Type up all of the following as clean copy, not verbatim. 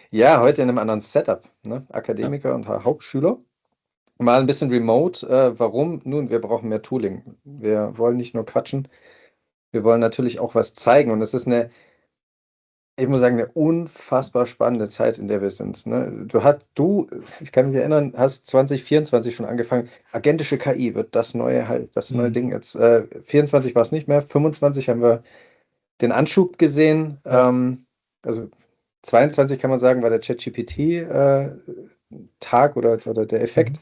Ja, heute in einem anderen Setup, ne? Ja. Akademiker und Hauptschüler. Mal ein bisschen remote. Warum? Nun, wir brauchen mehr Tooling. Wir wollen nicht nur quatschen, wir wollen natürlich auch was zeigen. Und es ist ich muss sagen, eine unfassbar spannende Zeit, in der wir sind. Ne? Ich kann mich erinnern, hast 2024 schon angefangen. Agentische KI wird das neue Mhm. Ding jetzt. 24 war es nicht mehr, 25 haben wir den Anschub gesehen. Ja. Also 22 kann man sagen, war der ChatGPT-Tag oder der Mhm. Effekt.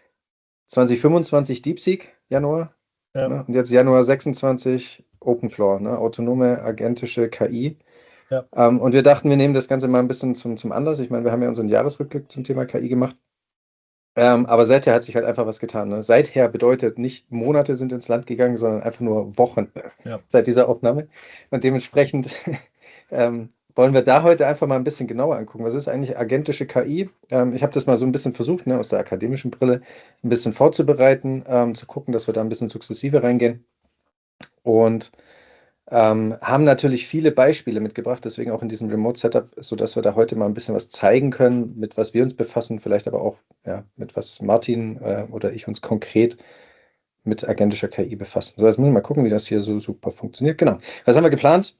2025 DeepSeek, Januar. Ja. Ne? Und jetzt Januar 26 OpenClaw, ne? Autonome agentische KI. Ja. Und wir dachten, wir nehmen das Ganze mal ein bisschen zum Anlass. Ich meine, wir haben ja unseren Jahresrückblick zum Thema KI gemacht. Aber seither hat sich halt einfach was getan. Ne? Seither bedeutet nicht Monate sind ins Land gegangen, sondern einfach nur Wochen Ja. seit dieser Aufnahme. Und dementsprechend wollen wir da heute einfach mal ein bisschen genauer angucken. Was ist eigentlich agentische KI? Ich habe das mal so ein bisschen versucht, ne, aus der akademischen Brille ein bisschen vorzubereiten, zu gucken, dass wir da ein bisschen sukzessive reingehen. Und haben natürlich viele Beispiele mitgebracht, deswegen auch in diesem Remote-Setup, sodass wir da heute mal ein bisschen was zeigen können, mit was wir uns befassen, vielleicht aber auch ja, mit was Martin oder ich uns konkret mit agentischer KI befassen. So, jetzt müssen wir mal gucken, wie das hier so super funktioniert. Genau. Was haben wir geplant?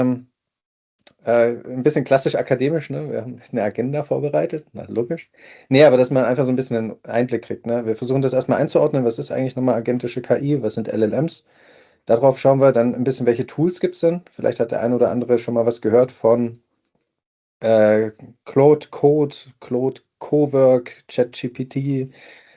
Ein bisschen klassisch akademisch, ne? Wir haben eine Agenda vorbereitet, na, logisch. Nee, aber dass man einfach so ein bisschen einen Einblick kriegt, ne? Wir versuchen das erstmal einzuordnen, was ist eigentlich nochmal agentische KI, was sind LLMs? Darauf schauen wir dann ein bisschen, welche Tools gibt es denn? Vielleicht hat der ein oder andere schon mal was gehört von äh, Claude Code, Claude Cowork, ChatGPT,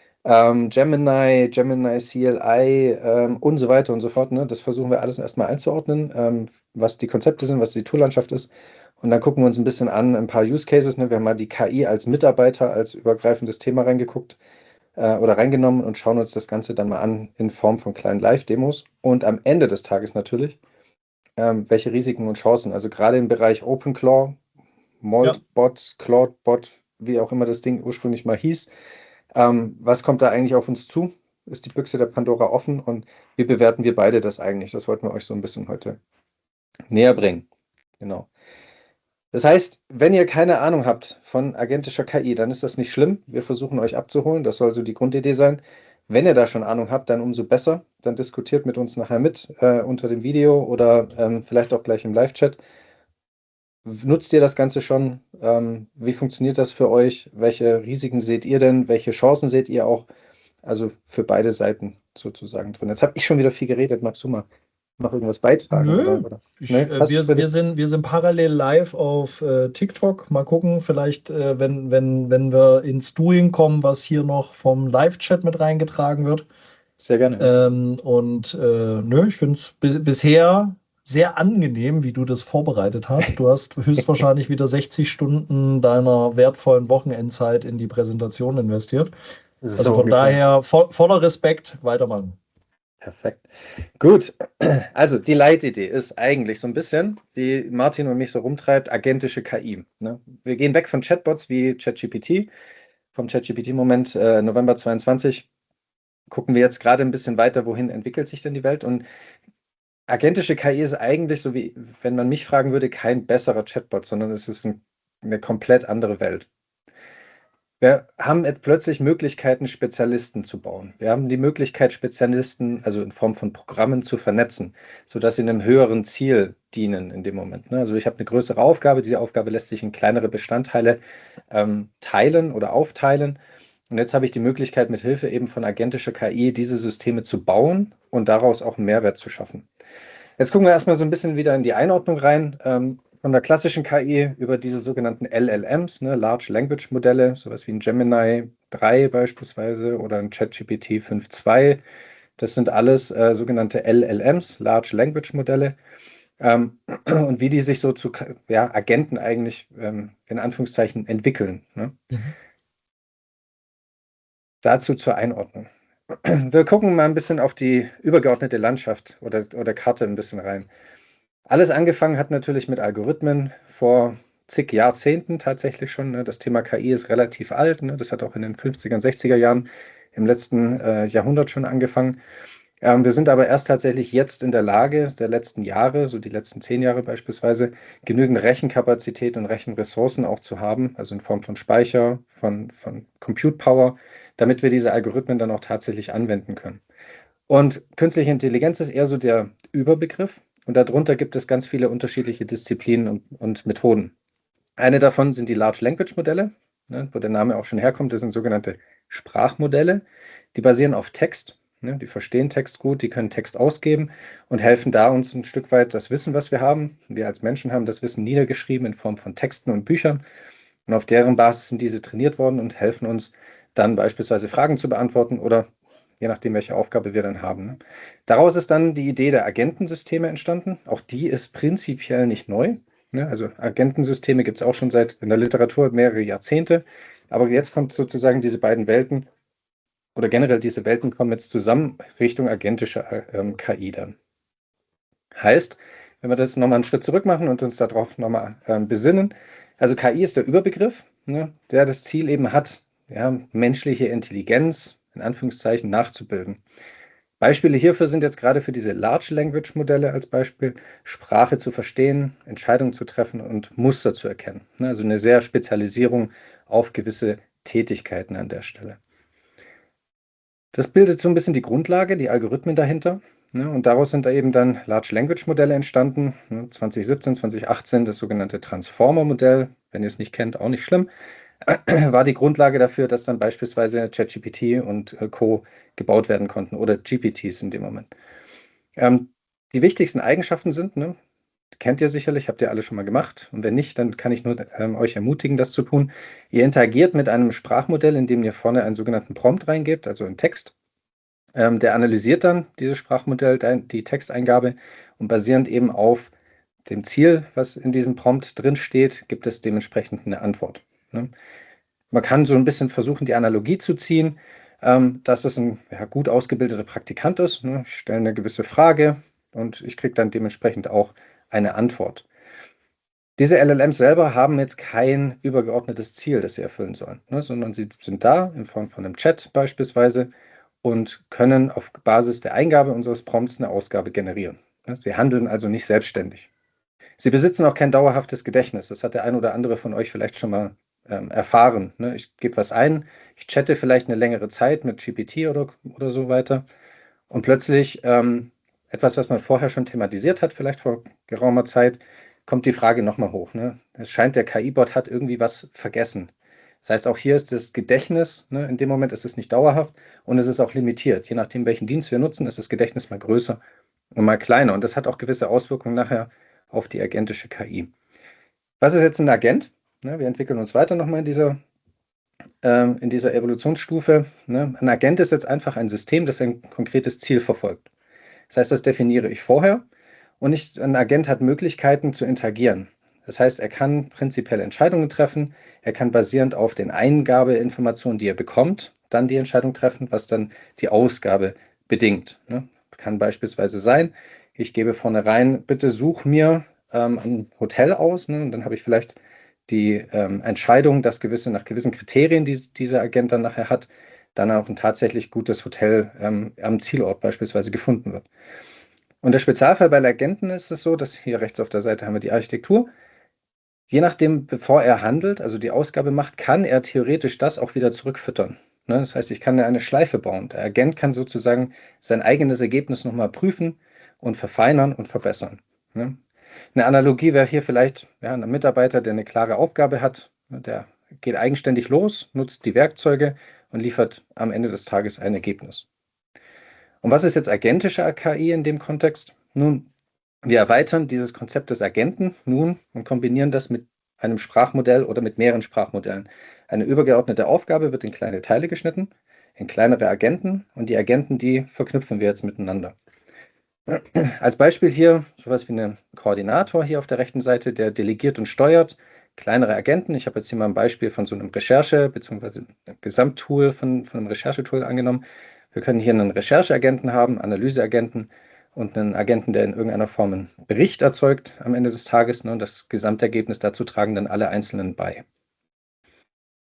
Gemini CLI und so weiter und so fort. Ne? Das versuchen wir alles erstmal einzuordnen, was die Konzepte sind, was die Toollandschaft ist. Und dann gucken wir uns ein bisschen an, ein paar Use Cases. Ne? Wir haben mal die KI als Mitarbeiter, als übergreifendes Thema reingeguckt oder reingenommen und schauen uns das Ganze dann mal an in Form von kleinen Live-Demos. Und am Ende des Tages natürlich, welche Risiken und Chancen, also gerade im Bereich OpenClaw, Ja. Moldbot, CloudBot, wie auch immer das Ding ursprünglich mal hieß, was kommt da eigentlich auf uns zu? Ist die Büchse der Pandora offen und wie bewerten wir beide das eigentlich? Das wollten wir euch so ein bisschen heute näher bringen. Genau. Das heißt, wenn ihr keine Ahnung habt von agentischer KI, dann ist das nicht schlimm. Wir versuchen euch abzuholen. Das soll so die Grundidee sein. Wenn ihr da schon Ahnung habt, dann umso besser. Dann diskutiert mit uns nachher mit unter dem Video oder vielleicht auch gleich im Live-Chat. Nutzt ihr das Ganze schon? Wie funktioniert das für euch? Welche Risiken seht ihr denn? Welche Chancen seht ihr auch? Also für beide Seiten sozusagen drin. Jetzt habe ich schon wieder viel geredet. Magst du mal noch irgendwas beitragen Nö. Ne? Passt für dich? Wir sind parallel live auf TikTok. Mal gucken, vielleicht, wenn wir ins Doing kommen, was hier noch vom Live-Chat mit reingetragen wird. Sehr gerne. Ja. Nö, ich finde es bisher sehr angenehm, wie du das vorbereitet hast. Du hast höchstwahrscheinlich wieder 60 Stunden deiner wertvollen Wochenendzeit in die Präsentation investiert. Also So von ungefähr. daher voller Respekt, weitermachen. Perfekt. Gut. Also die Leitidee ist eigentlich so ein bisschen, die Martin und mich so rumtreibt, agentische KI. Ne? Wir gehen weg von Chatbots wie ChatGPT, vom ChatGPT-Moment November 22. Gucken wir jetzt gerade ein bisschen weiter, wohin entwickelt sich denn die Welt? Und agentische KI ist eigentlich so wie, wenn man mich fragen würde, kein besserer Chatbot, sondern es ist eine komplett andere Welt. Wir haben jetzt plötzlich Möglichkeiten, Spezialisten zu bauen. Wir haben die Möglichkeit, Spezialisten, also in Form von Programmen, zu vernetzen, sodass sie einem höheren Ziel dienen in dem Moment. Ne? Also ich habe eine größere Aufgabe, diese Aufgabe lässt sich in kleinere Bestandteile teilen oder aufteilen. Und jetzt habe ich die Möglichkeit, mit Hilfe eben von agentischer KI diese Systeme zu bauen und daraus auch einen Mehrwert zu schaffen. Jetzt gucken wir erstmal so ein bisschen wieder in die Einordnung rein. Von der klassischen KI über diese sogenannten LLMs, ne, Large Language Modelle, sowas wie ein Gemini 3 beispielsweise oder ein ChatGPT 5.2. Das sind alles sogenannte LLMs, Large Language Modelle. Und wie die sich so zu ja, Agenten eigentlich in Anführungszeichen entwickeln. Ne? Mhm. Dazu zur Einordnung. Wir gucken mal ein bisschen auf die übergeordnete Landschaft oder Karte ein bisschen rein. Alles angefangen hat natürlich mit Algorithmen vor zig Jahrzehnten tatsächlich schon. Ne? Das Thema KI ist relativ alt. Ne? Das hat auch in den 50er, 60er Jahren im letzten Jahrhundert schon angefangen. Wir sind aber erst tatsächlich jetzt in der Lage, der letzten Jahre, so die letzten 10 Jahre beispielsweise, genügend Rechenkapazität und Rechenressourcen auch zu haben, also in Form von Speicher, von Compute Power, damit wir diese Algorithmen dann auch tatsächlich anwenden können. Und künstliche Intelligenz ist eher so der Überbegriff und darunter gibt es ganz viele unterschiedliche Disziplinen und Methoden. Eine davon sind die Large Language Modelle, ne, wo der Name auch schon herkommt. Das sind sogenannte Sprachmodelle. Die basieren auf Text. Ne, die verstehen Text gut, die können Text ausgeben und helfen da uns ein Stück weit das Wissen, was wir haben. Wir als Menschen haben das Wissen niedergeschrieben in Form von Texten und Büchern. Und auf deren Basis sind diese trainiert worden und helfen uns dann beispielsweise Fragen zu beantworten oder je nachdem, welche Aufgabe wir dann haben. Ne. Daraus ist dann die Idee der Agentensysteme entstanden. Auch die ist prinzipiell nicht neu. Ne? Also Agentensysteme gibt es auch schon seit in der Literatur mehrere Jahrzehnte. Aber jetzt kommt sozusagen diese beiden Welten oder generell diese Welten kommen jetzt zusammen Richtung agentische KI dann. Heißt, wenn wir das nochmal einen Schritt zurück machen und uns darauf nochmal besinnen, also KI ist der Überbegriff, ne, der das Ziel eben hat, ja, menschliche Intelligenz in Anführungszeichen nachzubilden. Beispiele hierfür sind jetzt gerade für diese Large Language Modelle als Beispiel Sprache zu verstehen, Entscheidungen zu treffen und Muster zu erkennen. Ne, also eine sehr Spezialisierung auf gewisse Tätigkeiten an der Stelle. Das bildet so ein bisschen die Grundlage, die Algorithmen dahinter. Ne, und daraus sind da eben dann Large Language Modelle entstanden. 2017, 2018 das sogenannte Transformer-Modell. Wenn ihr es nicht kennt, auch nicht schlimm. War die Grundlage dafür, dass dann beispielsweise ChatGPT und Co. gebaut werden konnten oder GPTs in dem Moment. Die wichtigsten Eigenschaften sind, ne, kennt ihr sicherlich, habt ihr alle schon mal gemacht. Und wenn nicht, dann kann ich nur euch ermutigen, das zu tun. Ihr interagiert mit einem Sprachmodell, indem ihr vorne einen sogenannten Prompt reingebt, also einen Text. Der analysiert dann dieses Sprachmodell, die Texteingabe und basierend eben auf dem Ziel, was in diesem Prompt drin steht, gibt es dementsprechend eine Antwort. Ne? Man kann so ein bisschen versuchen, die Analogie zu ziehen, dass es ein gut ausgebildeter Praktikant ist. Ne? Ich stelle eine gewisse Frage und ich kriege dann dementsprechend auch eine Antwort. Diese LLMs selber haben jetzt kein übergeordnetes Ziel, das sie erfüllen sollen, ne? Sondern sie sind da in Form von einem Chat beispielsweise und können auf Basis der Eingabe unseres Prompts eine Ausgabe generieren. Ne? Sie handeln also nicht selbstständig. Sie besitzen auch kein dauerhaftes Gedächtnis. Das hat der ein oder andere von euch vielleicht schon mal erfahren. Ne? Ich gebe was ein, ich chatte vielleicht eine längere Zeit mit GPT oder so weiter und plötzlich etwas, was man vorher schon thematisiert hat, vielleicht vor geraumer Zeit, kommt die Frage nochmal hoch. Ne? Es scheint, der KI-Bot hat irgendwie was vergessen. Das heißt, auch hier ist das Gedächtnis, ne, in dem Moment ist es nicht dauerhaft und es ist auch limitiert. Je nachdem, welchen Dienst wir nutzen, ist das Gedächtnis mal größer und mal kleiner. Und das hat auch gewisse Auswirkungen nachher auf die agentische KI. Was ist jetzt ein Agent? Ne, wir entwickeln uns weiter nochmal in dieser Evolutionsstufe. Ne? Ein Agent ist jetzt einfach ein System, das ein konkretes Ziel verfolgt. Das heißt, das definiere ich vorher und ein Agent hat Möglichkeiten zu interagieren. Das heißt, er kann prinzipiell Entscheidungen treffen, er kann basierend auf den Eingabeinformationen, die er bekommt, dann die Entscheidung treffen, was dann die Ausgabe bedingt. Ne? Kann beispielsweise sein, ich gebe vorne rein, bitte such mir ein Hotel aus, ne? Und dann habe ich vielleicht die Entscheidung, dass nach gewissen Kriterien, die dieser Agent dann nachher hat, dann auch ein tatsächlich gutes Hotel am Zielort beispielsweise gefunden wird. Und der Spezialfall bei Agenten ist es so, dass hier rechts auf der Seite haben wir die Architektur. Je nachdem, bevor er handelt, also die Ausgabe macht, kann er theoretisch das auch wieder zurückfüttern. Ne? Das heißt, ich kann eine Schleife bauen. Der Agent kann sozusagen sein eigenes Ergebnis nochmal prüfen und verfeinern und verbessern. Ne? Eine Analogie wäre hier vielleicht ein Mitarbeiter, der eine klare Aufgabe hat, der geht eigenständig los, nutzt die Werkzeuge und liefert am Ende des Tages ein Ergebnis. Und was ist jetzt agentische KI in dem Kontext? Nun, wir erweitern dieses Konzept des Agenten nun und kombinieren das mit einem Sprachmodell oder mit mehreren Sprachmodellen. Eine übergeordnete Aufgabe wird in kleine Teile geschnitten, in kleinere Agenten und die Agenten, die verknüpfen wir jetzt miteinander. Als Beispiel hier sowas wie einen Koordinator hier auf der rechten Seite, der delegiert und steuert kleinere Agenten. Ich habe jetzt hier mal ein Beispiel von so einem Recherche- bzw. Gesamttool von einem Recherchetool angenommen. Wir können hier einen Rechercheagenten haben, Analyseagenten und einen Agenten, der in irgendeiner Form einen Bericht erzeugt am Ende des Tages. Ne, und das Gesamtergebnis dazu tragen dann alle Einzelnen bei.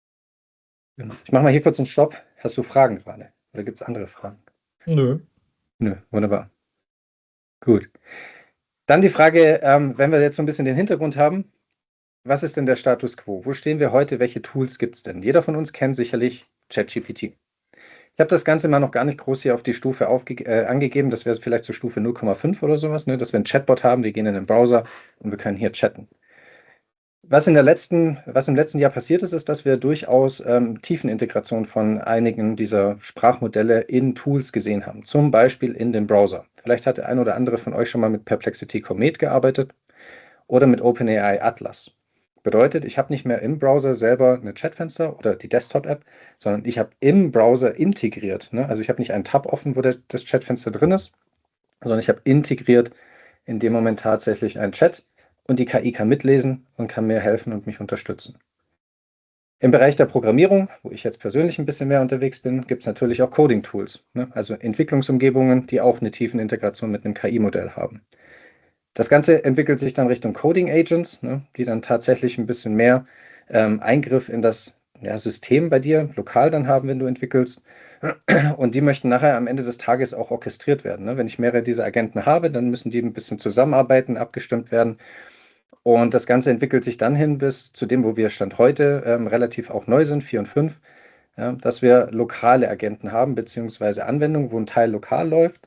Ich mache mal hier kurz einen Stopp. Hast du Fragen gerade? Oder gibt es andere Fragen? Nö. Nö, wunderbar. Gut. Dann die Frage, wenn wir jetzt so ein bisschen den Hintergrund haben, was ist denn der Status quo? Wo stehen wir heute? Welche Tools gibt es denn? Jeder von uns kennt sicherlich ChatGPT. Ich habe das Ganze mal noch gar nicht groß hier auf die Stufe angegeben. Das wäre vielleicht zur Stufe 0,5 oder sowas, ne? Dass wir einen Chatbot haben, wir gehen in den Browser und wir können hier chatten. Was im letzten Jahr passiert ist, ist, dass wir durchaus Tiefenintegration von einigen dieser Sprachmodelle in Tools gesehen haben. Zum Beispiel in den Browser. Vielleicht hat der ein oder andere von euch schon mal mit Perplexity Comet gearbeitet oder mit OpenAI Atlas. Bedeutet, ich habe nicht mehr im Browser selber ein Chatfenster oder die Desktop-App, sondern ich habe im Browser integriert. Ne? Also ich habe nicht einen Tab offen, wo das Chatfenster drin ist, sondern ich habe integriert in dem Moment tatsächlich einen Chat und die KI kann mitlesen und kann mir helfen und mich unterstützen. Im Bereich der Programmierung, wo ich jetzt persönlich ein bisschen mehr unterwegs bin, gibt es natürlich auch Coding-Tools, ne? Also Entwicklungsumgebungen, die auch eine tiefen Integration mit einem KI-Modell haben. Das Ganze entwickelt sich dann Richtung Coding Agents, ne, die dann tatsächlich ein bisschen mehr Eingriff in das System bei dir lokal dann haben, wenn du entwickelst. Und die möchten nachher am Ende des Tages auch orchestriert werden. Ne? Wenn ich mehrere dieser Agenten habe, dann müssen die ein bisschen zusammenarbeiten, abgestimmt werden. Und das Ganze entwickelt sich dann hin bis zu dem, wo wir Stand heute relativ auch neu sind, 4 und 5, ja, dass wir lokale Agenten haben, beziehungsweise Anwendungen, wo ein Teil lokal läuft,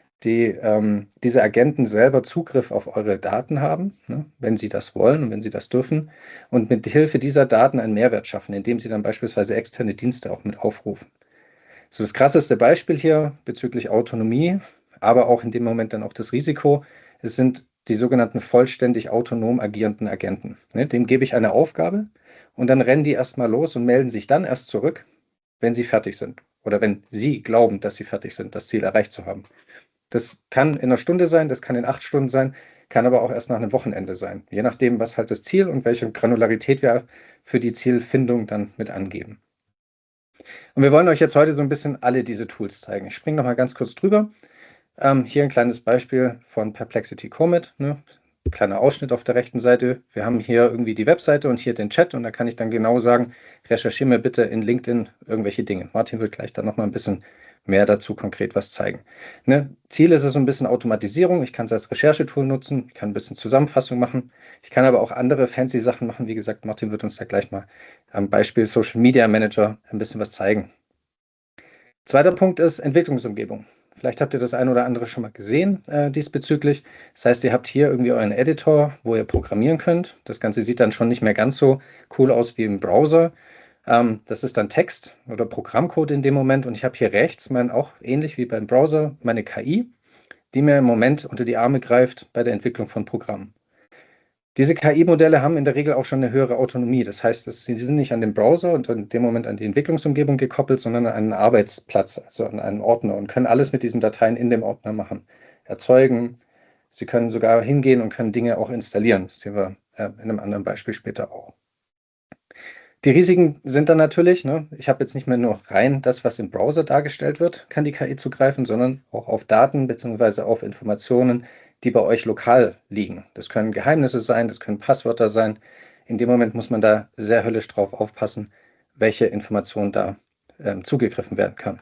diese Agenten selber Zugriff auf eure Daten haben, ne, wenn sie das wollen und wenn sie das dürfen, und mit Hilfe dieser Daten einen Mehrwert schaffen, indem sie dann beispielsweise externe Dienste auch mit aufrufen. So das krasseste Beispiel hier bezüglich Autonomie, aber auch in dem Moment dann auch das Risiko, es sind die sogenannten vollständig autonom agierenden Agenten. Ne, dem gebe ich eine Aufgabe und dann rennen die erstmal los und melden sich dann erst zurück, wenn sie fertig sind oder wenn sie glauben, dass sie fertig sind, das Ziel erreicht zu haben. Das kann in einer Stunde sein, das kann in 8 Stunden sein, kann aber auch erst nach einem Wochenende sein. Je nachdem, was halt das Ziel und welche Granularität wir für die Zielfindung dann mit angeben. Und wir wollen euch jetzt heute so ein bisschen alle diese Tools zeigen. Ich springe noch mal ganz kurz drüber. Hier ein kleines Beispiel von Perplexity Comet. Ne? Kleiner Ausschnitt auf der rechten Seite. Wir haben hier irgendwie die Webseite und hier den Chat und da kann ich dann genau sagen, recherchiere mir bitte in LinkedIn irgendwelche Dinge. Martin wird gleich dann noch mal ein bisschen mehr dazu konkret was zeigen. Ne? Ziel ist es so ein bisschen Automatisierung. Ich kann es als Recherchetool nutzen, ich kann ein bisschen Zusammenfassung machen. Ich kann aber auch andere fancy Sachen machen. Wie gesagt, Martin wird uns da gleich mal am Beispiel Social Media Manager ein bisschen was zeigen. Zweiter Punkt ist Entwicklungsumgebung. Vielleicht habt ihr das ein oder andere schon mal gesehen diesbezüglich. Das heißt, ihr habt hier irgendwie euren Editor, wo ihr programmieren könnt. Das Ganze sieht dann schon nicht mehr ganz so cool aus wie im Browser. Das ist dann Text oder Programmcode in dem Moment. Und ich habe hier rechts, auch ähnlich wie beim Browser, meine KI, die mir im Moment unter die Arme greift bei der Entwicklung von Programmen. Diese KI-Modelle haben in der Regel auch schon eine höhere Autonomie. Das heißt, sie sind nicht an den Browser und in dem Moment an die Entwicklungsumgebung gekoppelt, sondern an einen Arbeitsplatz, also an einen Ordner und können alles mit diesen Dateien in dem Ordner machen. Erzeugen. Sie können sogar hingehen und können Dinge auch installieren. Das sehen wir in einem anderen Beispiel später auch. Die Risiken sind dann natürlich, ne, ich habe jetzt nicht mehr nur rein das, was im Browser dargestellt wird, kann die KI zugreifen, sondern auch auf Daten bzw. auf Informationen, die bei euch lokal liegen. Das können Geheimnisse sein, das können Passwörter sein. In dem Moment muss man da sehr höllisch drauf aufpassen, welche Informationen da zugegriffen werden kann.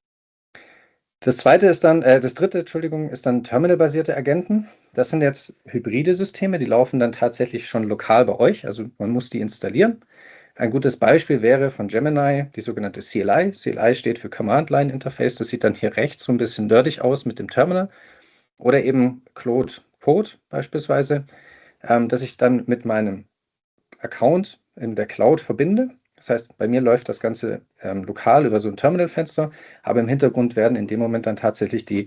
Das dritte, Entschuldigung, ist dann terminalbasierte Agenten. Das sind jetzt hybride Systeme, die laufen dann tatsächlich schon lokal bei euch. Also man muss die installieren. Ein gutes Beispiel wäre von Gemini die sogenannte CLI. CLI steht für Command Line Interface. Das sieht dann hier rechts so ein bisschen nerdig aus mit dem Terminal. Oder eben Claude Code beispielsweise, dass ich dann mit meinem Account in der Cloud verbinde. Das heißt, bei mir läuft das Ganze lokal über so ein Terminalfenster, aber im Hintergrund werden in dem Moment dann tatsächlich die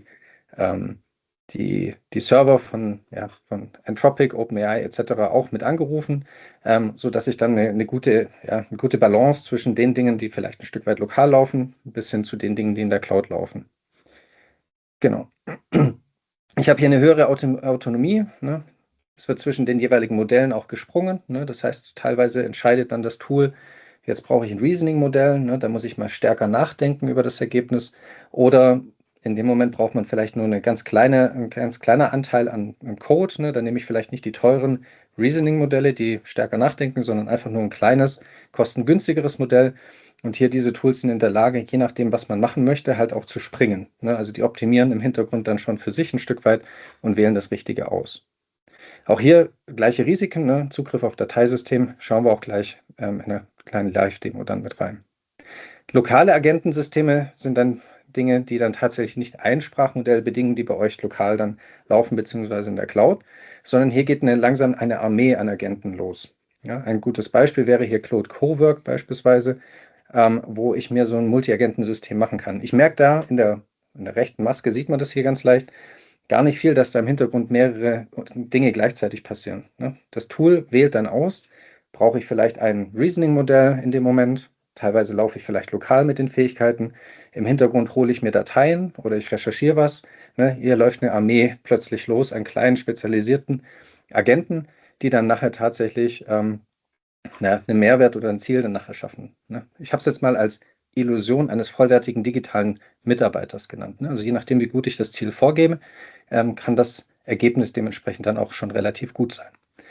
Server von Anthropic, OpenAI etc. auch mit angerufen, sodass ich dann eine gute Balance zwischen den Dingen, die vielleicht ein Stück weit lokal laufen, bis hin zu den Dingen, die in der Cloud laufen. Genau. Ich habe hier eine höhere Autonomie. Ne? Es wird zwischen den jeweiligen Modellen auch gesprungen. Ne? Das heißt, teilweise entscheidet dann das Tool, jetzt brauche ich ein Reasoning-Modell, ne? Da muss ich mal stärker nachdenken über das Ergebnis. Oder in dem Moment braucht man vielleicht nur ein ganz kleiner Anteil an Code. Ne? Dann nehme ich vielleicht nicht die teuren Reasoning-Modelle, die stärker nachdenken, sondern einfach nur ein kleines, kostengünstigeres Modell. Und hier diese Tools sind in der Lage, je nachdem, was man machen möchte, halt auch zu springen. Ne? Also die optimieren im Hintergrund dann schon für sich ein Stück weit und wählen das Richtige aus. Auch hier gleiche Risiken, ne? Zugriff auf Dateisystem, schauen wir auch gleich in einer kleinen Live-Demo dann mit rein. Lokale Agentensysteme sind dann Dinge, die dann tatsächlich nicht ein Sprachmodell bedingen, die bei euch lokal dann laufen, beziehungsweise in der Cloud, sondern hier geht langsam eine Armee an Agenten los. Ja, ein gutes Beispiel wäre hier Claude Cowork beispielsweise, wo ich mir so ein Multi-Agentensystem machen kann. Ich merke da in der rechten Maske, sieht man das hier ganz leicht, gar nicht viel, dass da im Hintergrund mehrere Dinge gleichzeitig passieren. Ne? Das Tool wählt dann aus, brauche ich vielleicht ein Reasoning-Modell in dem Moment, teilweise laufe ich vielleicht lokal mit den Fähigkeiten, im Hintergrund hole ich mir Dateien oder ich recherchiere was. Ne? Hier läuft eine Armee plötzlich los an kleinen spezialisierten Agenten, die dann nachher tatsächlich einen Mehrwert oder ein Ziel dann nachher schaffen. Ne? Ich habe es jetzt mal als Illusion eines vollwertigen digitalen Mitarbeiters genannt. Ne? Also je nachdem, wie gut ich das Ziel vorgebe, kann das Ergebnis dementsprechend dann auch schon relativ gut sein.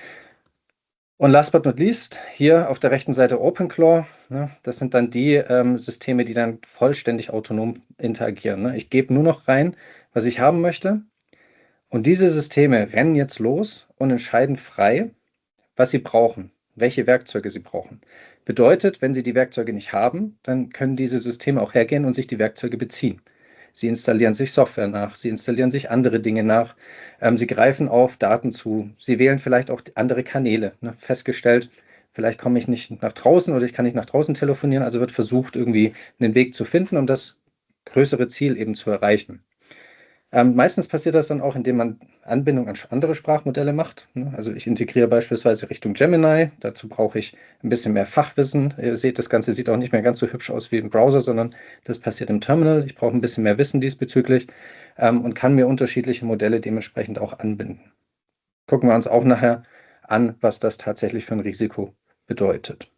Und last but not least, hier auf der rechten Seite OpenClaw. Ne? Das sind dann die Systeme, die dann vollständig autonom interagieren. Ne? Ich gebe nur noch rein, was ich haben möchte. Und diese Systeme rennen jetzt los und entscheiden frei, was sie brauchen, welche Werkzeuge sie brauchen. Bedeutet, wenn sie die Werkzeuge nicht haben, dann können diese Systeme auch hergehen und sich die Werkzeuge beziehen. Sie installieren sich Software nach, sie installieren sich andere Dinge nach, sie greifen auf Daten zu, sie wählen vielleicht auch andere Kanäle. Ne? Festgestellt, vielleicht komme ich nicht nach draußen oder ich kann nicht nach draußen telefonieren, also wird versucht, irgendwie einen Weg zu finden, um das größere Ziel eben zu erreichen. Meistens passiert das dann auch, indem man Anbindung an andere Sprachmodelle macht. Ne? Also ich integriere beispielsweise Richtung Gemini. Dazu brauche ich ein bisschen mehr Fachwissen. Ihr seht, das Ganze sieht auch nicht mehr ganz so hübsch aus wie im Browser, sondern das passiert im Terminal. Ich brauche ein bisschen mehr Wissen diesbezüglich und kann mir unterschiedliche Modelle dementsprechend auch anbinden. Gucken wir uns auch nachher an, was das tatsächlich für ein Risiko bedeutet.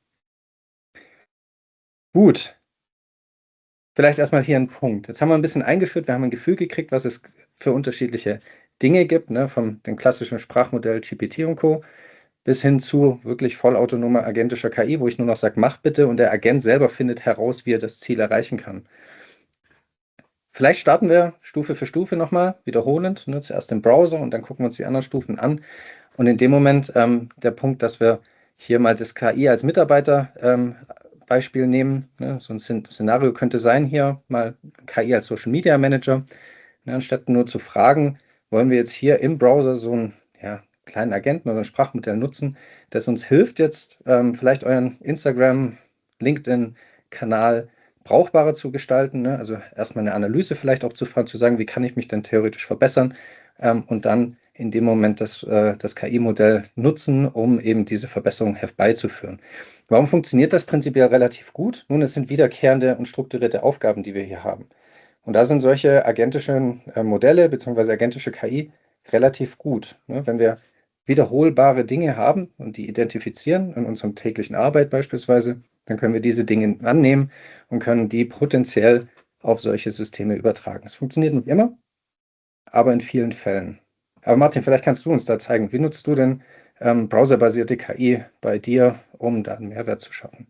Gut. Vielleicht erstmal hier ein Punkt. Jetzt haben wir ein bisschen eingeführt, wir haben ein Gefühl gekriegt, was es für unterschiedliche Dinge gibt, ne, vom dem klassischen Sprachmodell GPT und Co. bis hin zu wirklich vollautonomer agentischer KI, wo ich nur noch sage, mach bitte und der Agent selber findet heraus, wie er das Ziel erreichen kann. Vielleicht starten wir Stufe für Stufe nochmal, wiederholend, ne, zuerst im Browser und dann gucken wir uns die anderen Stufen an. Und in dem Moment der Punkt, dass wir hier mal das KI als Mitarbeiter Beispiel nehmen. Ne? So ein Szenario könnte sein hier mal KI als Social Media Manager. Ne? Anstatt nur zu fragen, wollen wir jetzt hier im Browser so einen kleinen Agenten oder ein Sprachmodell nutzen, das uns hilft, jetzt vielleicht euren Instagram, LinkedIn-Kanal brauchbarer zu gestalten. Ne? Also erstmal eine Analyse vielleicht auch zu fahren, zu sagen, wie kann ich mich denn theoretisch verbessern und dann in dem Moment das KI-Modell nutzen, um eben diese Verbesserung herbeizuführen. Warum funktioniert das prinzipiell relativ gut? Nun, es sind wiederkehrende und strukturierte Aufgaben, die wir hier haben. Und da sind solche agentischen Modelle bzw. agentische KI relativ gut. Ne? Wenn wir wiederholbare Dinge haben und die identifizieren in unserem täglichen Arbeit beispielsweise, dann können wir diese Dinge annehmen und können die potenziell auf solche Systeme übertragen. Es funktioniert nicht immer, aber in vielen Fällen. Aber Martin, vielleicht kannst du uns da zeigen, wie nutzt du denn browserbasierte KI bei dir, um da einen Mehrwert zu schaffen?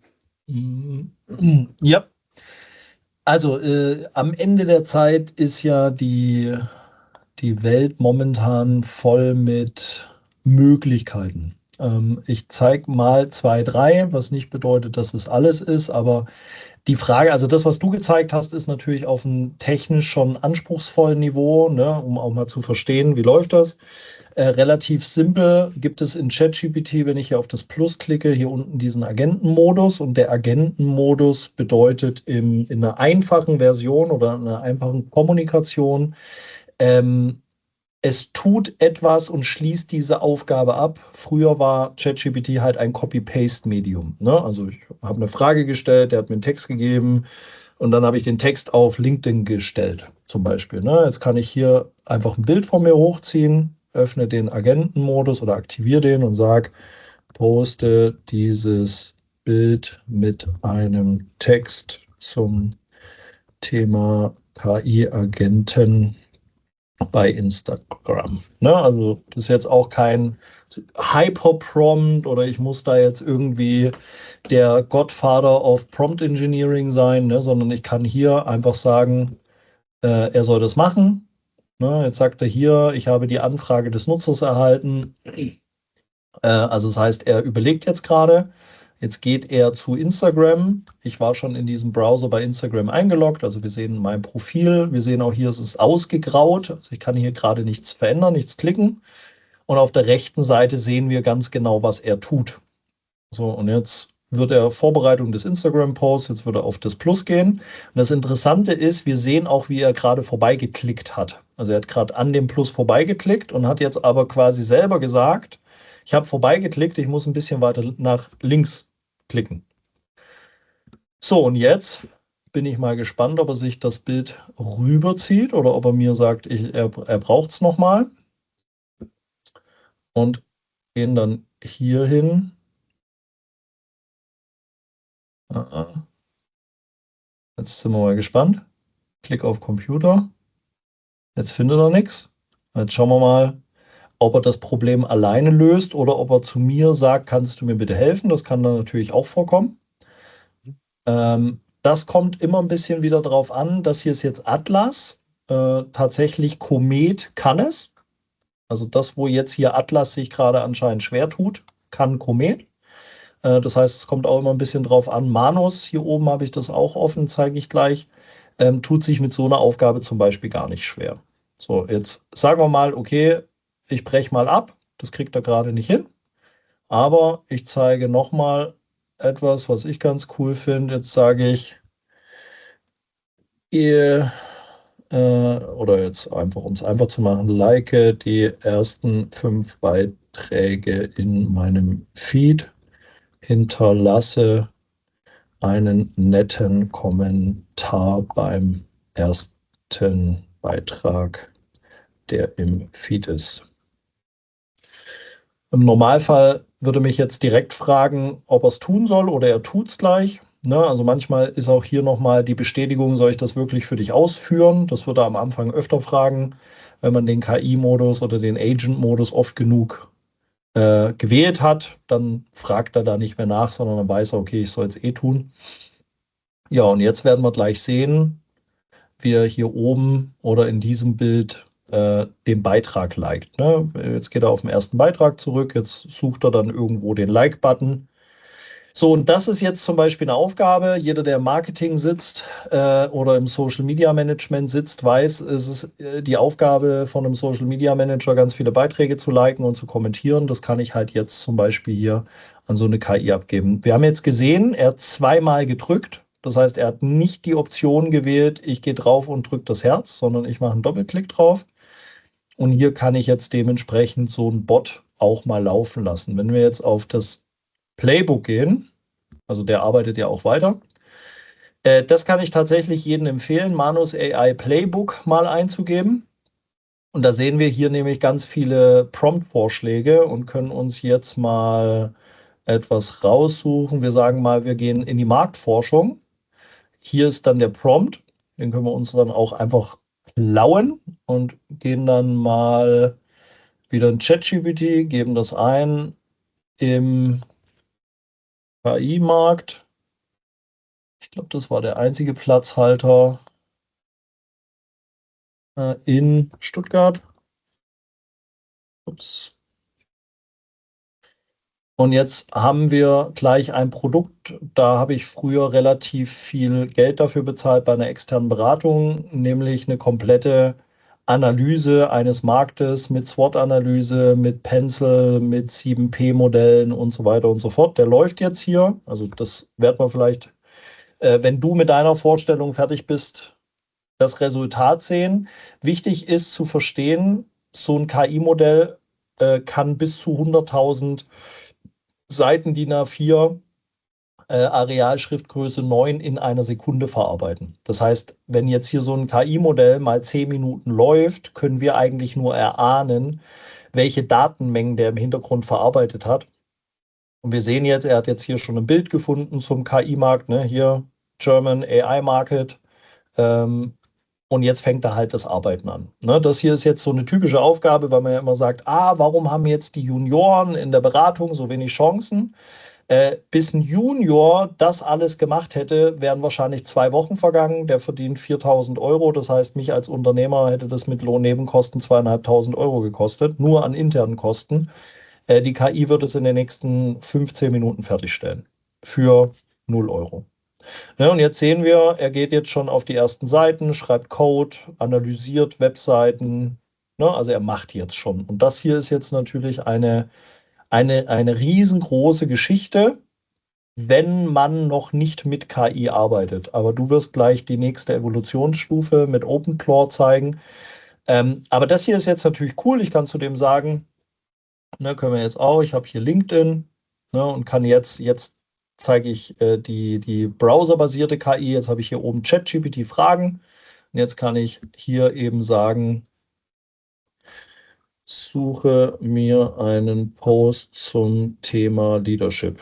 Ja, also am Ende der Zeit ist ja die Welt momentan voll mit Möglichkeiten. Ich zeige mal zwei, drei, was nicht bedeutet, dass es alles ist, aber die Frage, also das, was du gezeigt hast, ist natürlich auf einem technisch schon anspruchsvollen Niveau, ne, um auch mal zu verstehen, wie läuft das. Relativ simpel gibt es in ChatGPT, wenn ich hier auf das Plus klicke, hier unten diesen Agentenmodus. Und der Agentenmodus bedeutet in einer einfachen Version oder einer einfachen Kommunikation, es tut etwas und schließt diese Aufgabe ab. Früher war ChatGPT halt ein Copy-Paste-Medium. Ne? Also ich habe eine Frage gestellt, der hat mir einen Text gegeben und dann habe ich den Text auf LinkedIn gestellt, zum Beispiel. Ne? Jetzt kann ich hier einfach ein Bild von mir hochziehen, öffne den Agentenmodus oder aktiviere den und sage, poste dieses Bild mit einem Text zum Thema KI-Agenten bei Instagram. Ne? Also das ist jetzt auch kein Hyper-Prompt oder ich muss da jetzt irgendwie der Godfather of Prompt Engineering sein, ne? Sondern ich kann hier einfach sagen, er soll das machen. Ne? Jetzt sagt er hier, ich habe die Anfrage des Nutzers erhalten. Also das heißt, er überlegt jetzt gerade. Jetzt geht er zu Instagram. Ich war schon in diesem Browser bei Instagram eingeloggt. Also wir sehen mein Profil. Wir sehen auch hier, es ist ausgegraut. Also ich kann hier gerade nichts verändern, nichts klicken. Und auf der rechten Seite sehen wir ganz genau, was er tut. So, und jetzt wird er Vorbereitung des Instagram-Posts, jetzt wird er auf das Plus gehen. Und das Interessante ist, wir sehen auch, wie er gerade vorbeigeklickt hat. Also er hat gerade an dem Plus vorbeigeklickt und hat jetzt aber quasi selber gesagt, ich habe vorbeigeklickt, ich muss ein bisschen weiter nach links klicken. So, und jetzt bin ich mal gespannt, ob er sich das Bild rüberzieht oder ob er mir sagt, er braucht es nochmal. Und gehen dann hier hin. Jetzt sind wir mal gespannt. Klick auf Computer. Jetzt findet er nichts. Jetzt schauen wir mal, ob er das Problem alleine löst oder ob er zu mir sagt, kannst du mir bitte helfen? Das kann dann natürlich auch vorkommen. Das kommt immer ein bisschen wieder darauf an. Das hier ist jetzt Atlas. Tatsächlich Komet kann es. Also das, wo jetzt hier Atlas sich gerade anscheinend schwer tut, kann Komet. Das heißt, es kommt auch immer ein bisschen drauf an. Manus, hier oben habe ich das auch offen, zeige ich gleich, tut sich mit so einer Aufgabe zum Beispiel gar nicht schwer. So, jetzt sagen wir mal, okay, ich breche mal ab. Das kriegt er gerade nicht hin. Aber ich zeige nochmal etwas, was ich ganz cool finde. Jetzt sage ich, ihr, oder jetzt einfach, um es einfach zu machen, like die ersten 5 Beiträge in meinem Feed, hinterlasse einen netten Kommentar beim ersten Beitrag, der im Feed ist. Im Normalfall würde mich jetzt direkt fragen, ob er es tun soll oder er tut es gleich. Ne? Also manchmal ist auch hier nochmal die Bestätigung, soll ich das wirklich für dich ausführen? Das würde er am Anfang öfter fragen, wenn man den KI-Modus oder den Agent-Modus oft genug gewählt hat, dann fragt er da nicht mehr nach, sondern dann weiß er, okay, ich soll es eh tun. Ja, und jetzt werden wir gleich sehen, wie er hier oben oder in diesem Bild den Beitrag liked. Ne? Jetzt geht er auf den ersten Beitrag zurück, jetzt sucht er dann irgendwo den Like-Button. So, und das ist jetzt zum Beispiel eine Aufgabe. Jeder, der im Marketing sitzt oder im Social Media Management sitzt, weiß, es ist die Aufgabe von einem Social Media Manager, ganz viele Beiträge zu liken und zu kommentieren. Das kann ich halt jetzt zum Beispiel hier an so eine KI abgeben. Wir haben jetzt gesehen, er hat zweimal gedrückt. Das heißt, er hat nicht die Option gewählt, ich gehe drauf und drücke das Herz, sondern ich mache einen Doppelklick drauf. Und hier kann ich jetzt dementsprechend so einen Bot auch mal laufen lassen. Wenn wir jetzt auf das Playbook gehen, also der arbeitet ja auch weiter. Das kann ich tatsächlich jedem empfehlen, Manus AI Playbook mal einzugeben. Und da sehen wir hier nämlich ganz viele Prompt-Vorschläge und können uns jetzt mal etwas raussuchen. Wir sagen mal, wir gehen in die Marktforschung. Hier ist dann der Prompt. Den können wir uns dann auch einfach klauen und gehen dann mal wieder in ChatGPT, geben das ein im KI-Markt. Ich glaube, das war der einzige Platzhalter in Stuttgart. Ups. Und jetzt haben wir gleich ein Produkt, da habe ich früher relativ viel Geld dafür bezahlt bei einer externen Beratung, nämlich eine komplette Analyse eines Marktes mit SWOT-Analyse, mit Pencil, mit 7P-Modellen und so weiter und so fort. Der läuft jetzt hier. Also das wird man vielleicht, wenn du mit deiner Vorstellung fertig bist, das Resultat sehen. Wichtig ist zu verstehen, so ein KI-Modell kann bis zu 100.000 Seiten DIN A4 Arealschriftgröße 9 in einer Sekunde verarbeiten. Das heißt, wenn jetzt hier so ein KI-Modell mal 10 Minuten läuft, können wir eigentlich nur erahnen, welche Datenmengen der im Hintergrund verarbeitet hat. Und wir sehen jetzt, er hat jetzt hier schon ein Bild gefunden zum KI-Markt, ne? Hier German AI Market. Und jetzt fängt da halt das Arbeiten an. Ne, das hier ist jetzt so eine typische Aufgabe, weil man ja immer sagt, warum haben jetzt die Junioren in der Beratung so wenig Chancen? Bis ein Junior das alles gemacht hätte, wären wahrscheinlich 2 Wochen vergangen. Der verdient 4.000 Euro. Das heißt, mich als Unternehmer hätte das mit Lohnnebenkosten 2.500 Euro gekostet, nur an internen Kosten. Die KI wird es in den nächsten 15 Minuten fertigstellen. Für 0 Euro. Ne, und jetzt sehen wir, er geht jetzt schon auf die ersten Seiten, schreibt Code, analysiert Webseiten. Ne, also er macht jetzt schon. Und das hier ist jetzt natürlich eine riesengroße Geschichte, wenn man noch nicht mit KI arbeitet. Aber du wirst gleich die nächste Evolutionsstufe mit OpenClaw zeigen. Aber das hier ist jetzt natürlich cool. Ich kann zudem sagen, ne, können wir jetzt auch, ich habe hier LinkedIn, ne, und kann jetzt zeige ich die browserbasierte KI. Jetzt habe ich hier oben ChatGPT Fragen. Und jetzt kann ich hier eben sagen, suche mir einen Post zum Thema Leadership.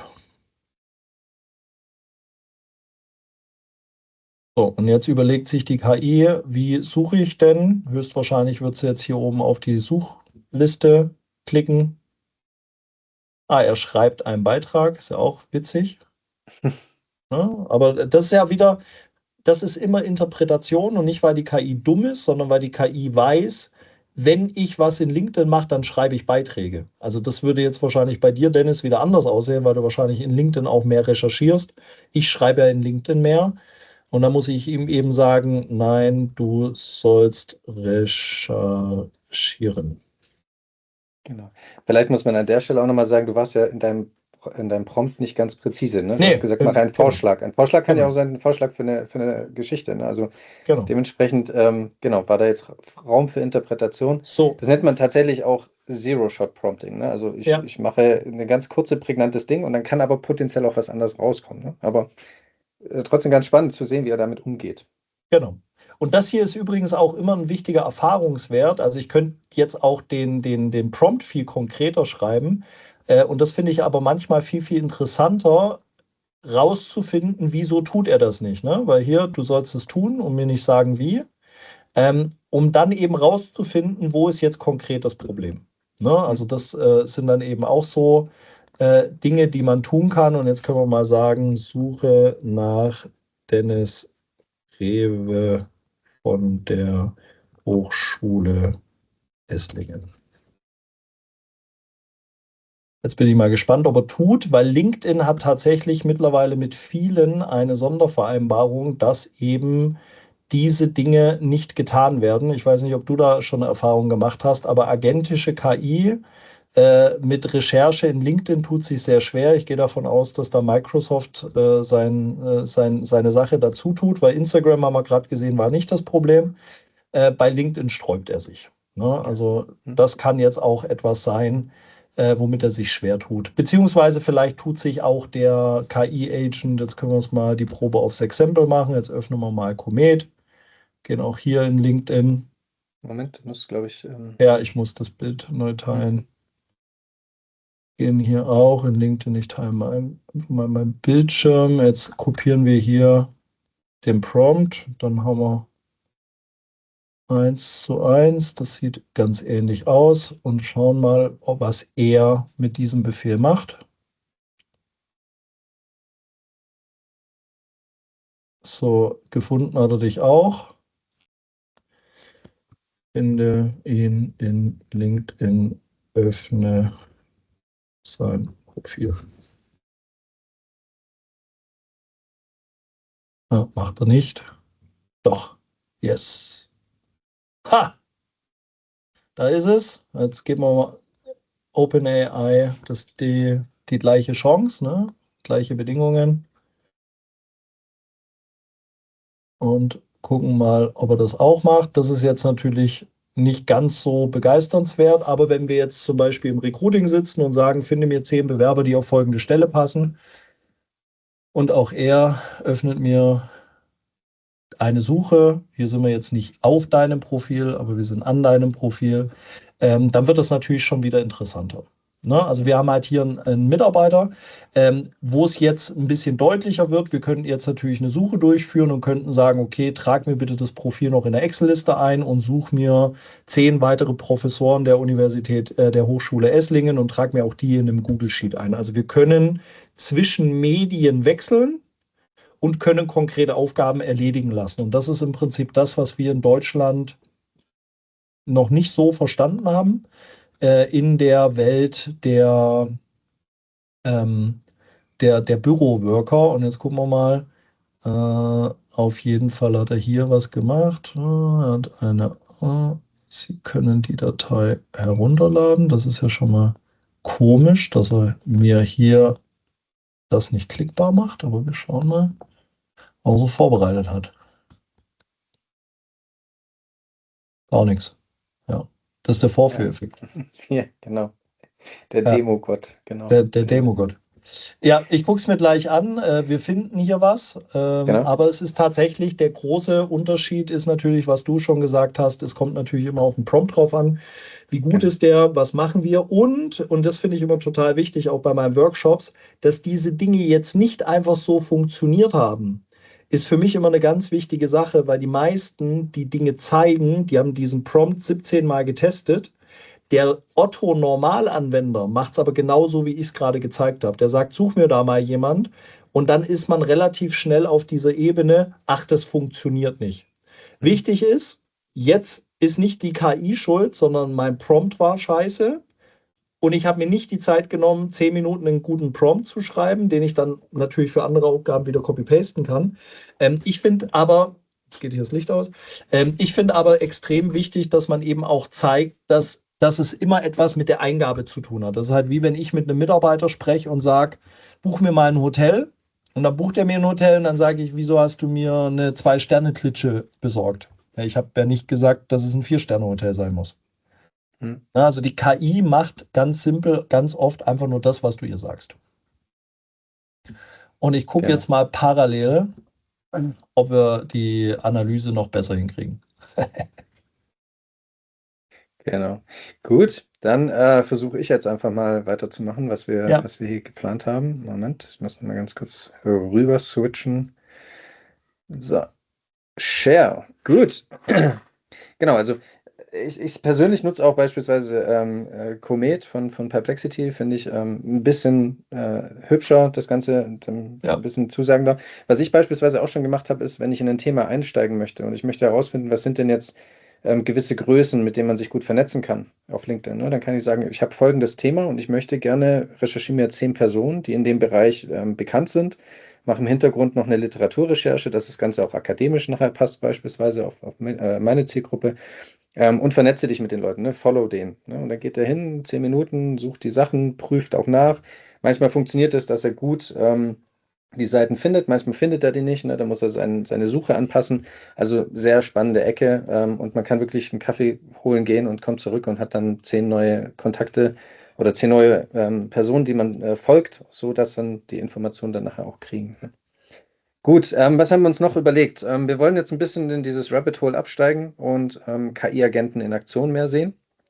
So, und jetzt überlegt sich die KI, wie suche ich denn? Höchstwahrscheinlich wird sie jetzt hier oben auf die Suchliste klicken. Er schreibt einen Beitrag, ist ja auch witzig. Ja, aber das ist ja wieder, das ist immer Interpretation und nicht, weil die KI dumm ist, sondern weil die KI weiß, wenn ich was in LinkedIn mache, dann schreibe ich Beiträge. Also das würde jetzt wahrscheinlich bei dir, Dennis, wieder anders aussehen, weil du wahrscheinlich in LinkedIn auch mehr recherchierst. Ich schreibe ja in LinkedIn mehr. Und dann muss ich ihm eben sagen, nein, du sollst recherchieren. Genau. Vielleicht muss man an der Stelle auch nochmal sagen, du warst ja in deinem Prompt nicht ganz präzise. Ne? Du hast Nee, gesagt, mach einen genau, Vorschlag. Ein Vorschlag kann ja auch genau, sein, ein Vorschlag für eine Geschichte. Ne? Also genau. dementsprechend, genau, war da jetzt Raum für Interpretation. So, Das nennt man tatsächlich auch Zero-Shot-Prompting. Ne? Also ich, ja, ich mache ein ganz kurze, prägnantes Ding und dann kann aber potenziell auch was anderes rauskommen. Ne? Aber trotzdem ganz spannend zu sehen, wie er damit umgeht. genau. Und das hier ist übrigens auch immer ein wichtiger Erfahrungswert. Also ich könnte jetzt auch den Prompt viel konkreter schreiben. Und das finde ich aber manchmal viel, viel interessanter, rauszufinden, wieso tut er das nicht. Ne? Weil hier, du sollst es tun und mir nicht sagen, wie. Um dann eben rauszufinden, wo ist jetzt konkret das Problem. Ne? Hm. Also das sind dann eben auch so Dinge, die man tun kann. Und jetzt können wir mal sagen, Suche nach Dennis Rewe von der Hochschule Esslingen. Jetzt bin ich mal gespannt, ob er tut, weil LinkedIn hat tatsächlich mittlerweile mit vielen eine Sondervereinbarung, dass eben diese Dinge nicht getan werden. Ich weiß nicht, ob du da schon eine Erfahrung gemacht hast, aber agentische KI mit Recherche in LinkedIn tut sich sehr schwer. Ich gehe davon aus, dass da Microsoft seine Sache dazu tut, weil Instagram, haben wir gerade gesehen, war nicht das Problem. Bei LinkedIn sträubt er sich. Ne? Ja. Also Hm. das kann jetzt auch etwas sein, womit er sich schwer tut. Beziehungsweise vielleicht tut sich auch der KI-Agent, jetzt können wir uns mal die Probe aufs Exempel machen. Jetzt öffnen wir mal Komet, gehen auch hier in LinkedIn. Moment, muss, glaube ich. Ja, ich muss das Bild neu Hm. teilen. Gehen hier auch in LinkedIn. Ich teile mal meinen Bildschirm. Jetzt kopieren wir hier den Prompt. Dann haben wir 1:1. Das sieht ganz ähnlich aus. Und schauen mal, was er mit diesem Befehl macht. So, gefunden hat er dich auch. Finde ihn in LinkedIn, öffne sein Profil. Macht er nicht. Doch. Yes. Ha! Da ist es. Jetzt geben wir mal OpenAI die gleiche Chance, ne? Gleiche Bedingungen. Und gucken mal, ob er das auch macht. Das ist jetzt natürlich nicht ganz so begeisternswert, aber wenn wir jetzt zum Beispiel im Recruiting sitzen und sagen, finde mir 10 Bewerber, die auf folgende Stelle passen, und auch er öffnet mir eine Suche. Hier sind wir jetzt nicht auf deinem Profil, aber wir sind an deinem Profil. Dann wird das natürlich schon wieder interessanter. Ne? Also wir haben halt hier einen Mitarbeiter, wo es jetzt ein bisschen deutlicher wird. Wir könnten jetzt natürlich eine Suche durchführen und könnten sagen, okay, trag mir bitte das Profil noch in der Excel-Liste ein und such mir 10 weitere Professoren der Universität, der Hochschule Esslingen und trag mir auch die in einem Google Sheet ein. Also wir können zwischen Medien wechseln und können konkrete Aufgaben erledigen lassen. Und das ist im Prinzip das, was wir in Deutschland noch nicht so verstanden haben in der Welt ähm, der Büroworker. Und jetzt gucken wir mal. Auf jeden Fall hat er hier was gemacht. Er hat Sie können die Datei herunterladen. Das ist ja schon mal komisch, dass er mir hier das nicht klickbar macht. Aber wir schauen mal, was er vorbereitet hat. Gar nichts. Ja, das ist der Vorführeffekt. Ja, genau. Der Ja, Demogott, genau. der Demogott. Ja, ich gucke es mir gleich an. Wir finden hier was, Genau. aber es ist tatsächlich der große Unterschied ist natürlich, was du schon gesagt hast. Es kommt natürlich immer auf den Prompt drauf an. Wie gut Genau. ist der? Was machen wir? Und das finde ich immer total wichtig, auch bei meinen Workshops, dass diese Dinge jetzt nicht einfach so funktioniert haben. Ist für mich immer eine ganz wichtige Sache, weil die meisten, die Dinge zeigen, die haben diesen Prompt 17 Mal getestet. Der Otto-Normalanwender macht es aber genauso, wie ich es gerade gezeigt habe. Der sagt, such mir da mal jemand. Und dann ist man relativ schnell auf dieser Ebene, ach, das funktioniert nicht. Mhm. Wichtig ist, jetzt ist nicht die KI schuld, sondern mein Prompt war scheiße. Und ich habe mir nicht die Zeit genommen, 10 Minuten einen guten Prompt zu schreiben, den ich dann natürlich für andere Aufgaben wieder copy-pasten kann. Ich finde aber, jetzt geht hier das Licht aus, ich finde aber extrem wichtig, dass man eben auch zeigt, dass es immer etwas mit der Eingabe zu tun hat. Das ist halt wie wenn ich mit einem Mitarbeiter spreche und sage, buch mir mal ein Hotel. Und dann bucht er mir ein Hotel und dann sage ich, wieso hast du mir eine Zwei-Sterne-Klitsche besorgt? Ja, ich habe ja nicht gesagt, dass es ein Vier-Sterne-Hotel sein muss. Mhm. Ja, also die KI macht ganz simpel, ganz oft einfach nur das, was du ihr sagst. Und ich gucke Genau. jetzt mal parallel, ob wir die Analyse noch besser hinkriegen. Genau. Gut, dann versuche ich jetzt einfach mal weiterzumachen, Ja, was wir hier geplant haben. Moment, ich muss mal ganz kurz rüber switchen. So, Share. Gut. Genau, also ich persönlich nutze auch beispielsweise Comet von Perplexity, finde ich ein bisschen hübscher, das Ganze ein ja, bisschen zusagender. Was ich beispielsweise auch schon gemacht habe, ist, wenn ich in ein Thema einsteigen möchte und ich möchte herausfinden, was sind denn jetzt gewisse Größen, mit denen man sich gut vernetzen kann auf LinkedIn. Ne? Dann kann ich sagen, ich habe folgendes Thema und ich möchte gerne, recherchiere mir 10 Personen, die in dem Bereich bekannt sind, mache im Hintergrund noch eine Literaturrecherche, dass das Ganze auch akademisch nachher passt, beispielsweise auf meine Zielgruppe. Und vernetze dich mit den Leuten, ne? Follow den. Ne? Und dann geht er hin, 10 Minuten, sucht die Sachen, prüft auch nach. Manchmal funktioniert es, dass er gut die Seiten findet, manchmal findet er die nicht, ne? Da muss er seine Suche anpassen. Also sehr spannende Ecke und man kann wirklich einen Kaffee holen gehen und kommt zurück und hat dann 10 neue Kontakte oder 10 neue Personen, die man folgt, so dass dann die Informationen dann nachher auch kriegen. Ne? Gut, was haben wir uns noch überlegt? Wir wollen jetzt ein bisschen in dieses Rabbit Hole absteigen und KI-Agenten in Aktion mehr sehen.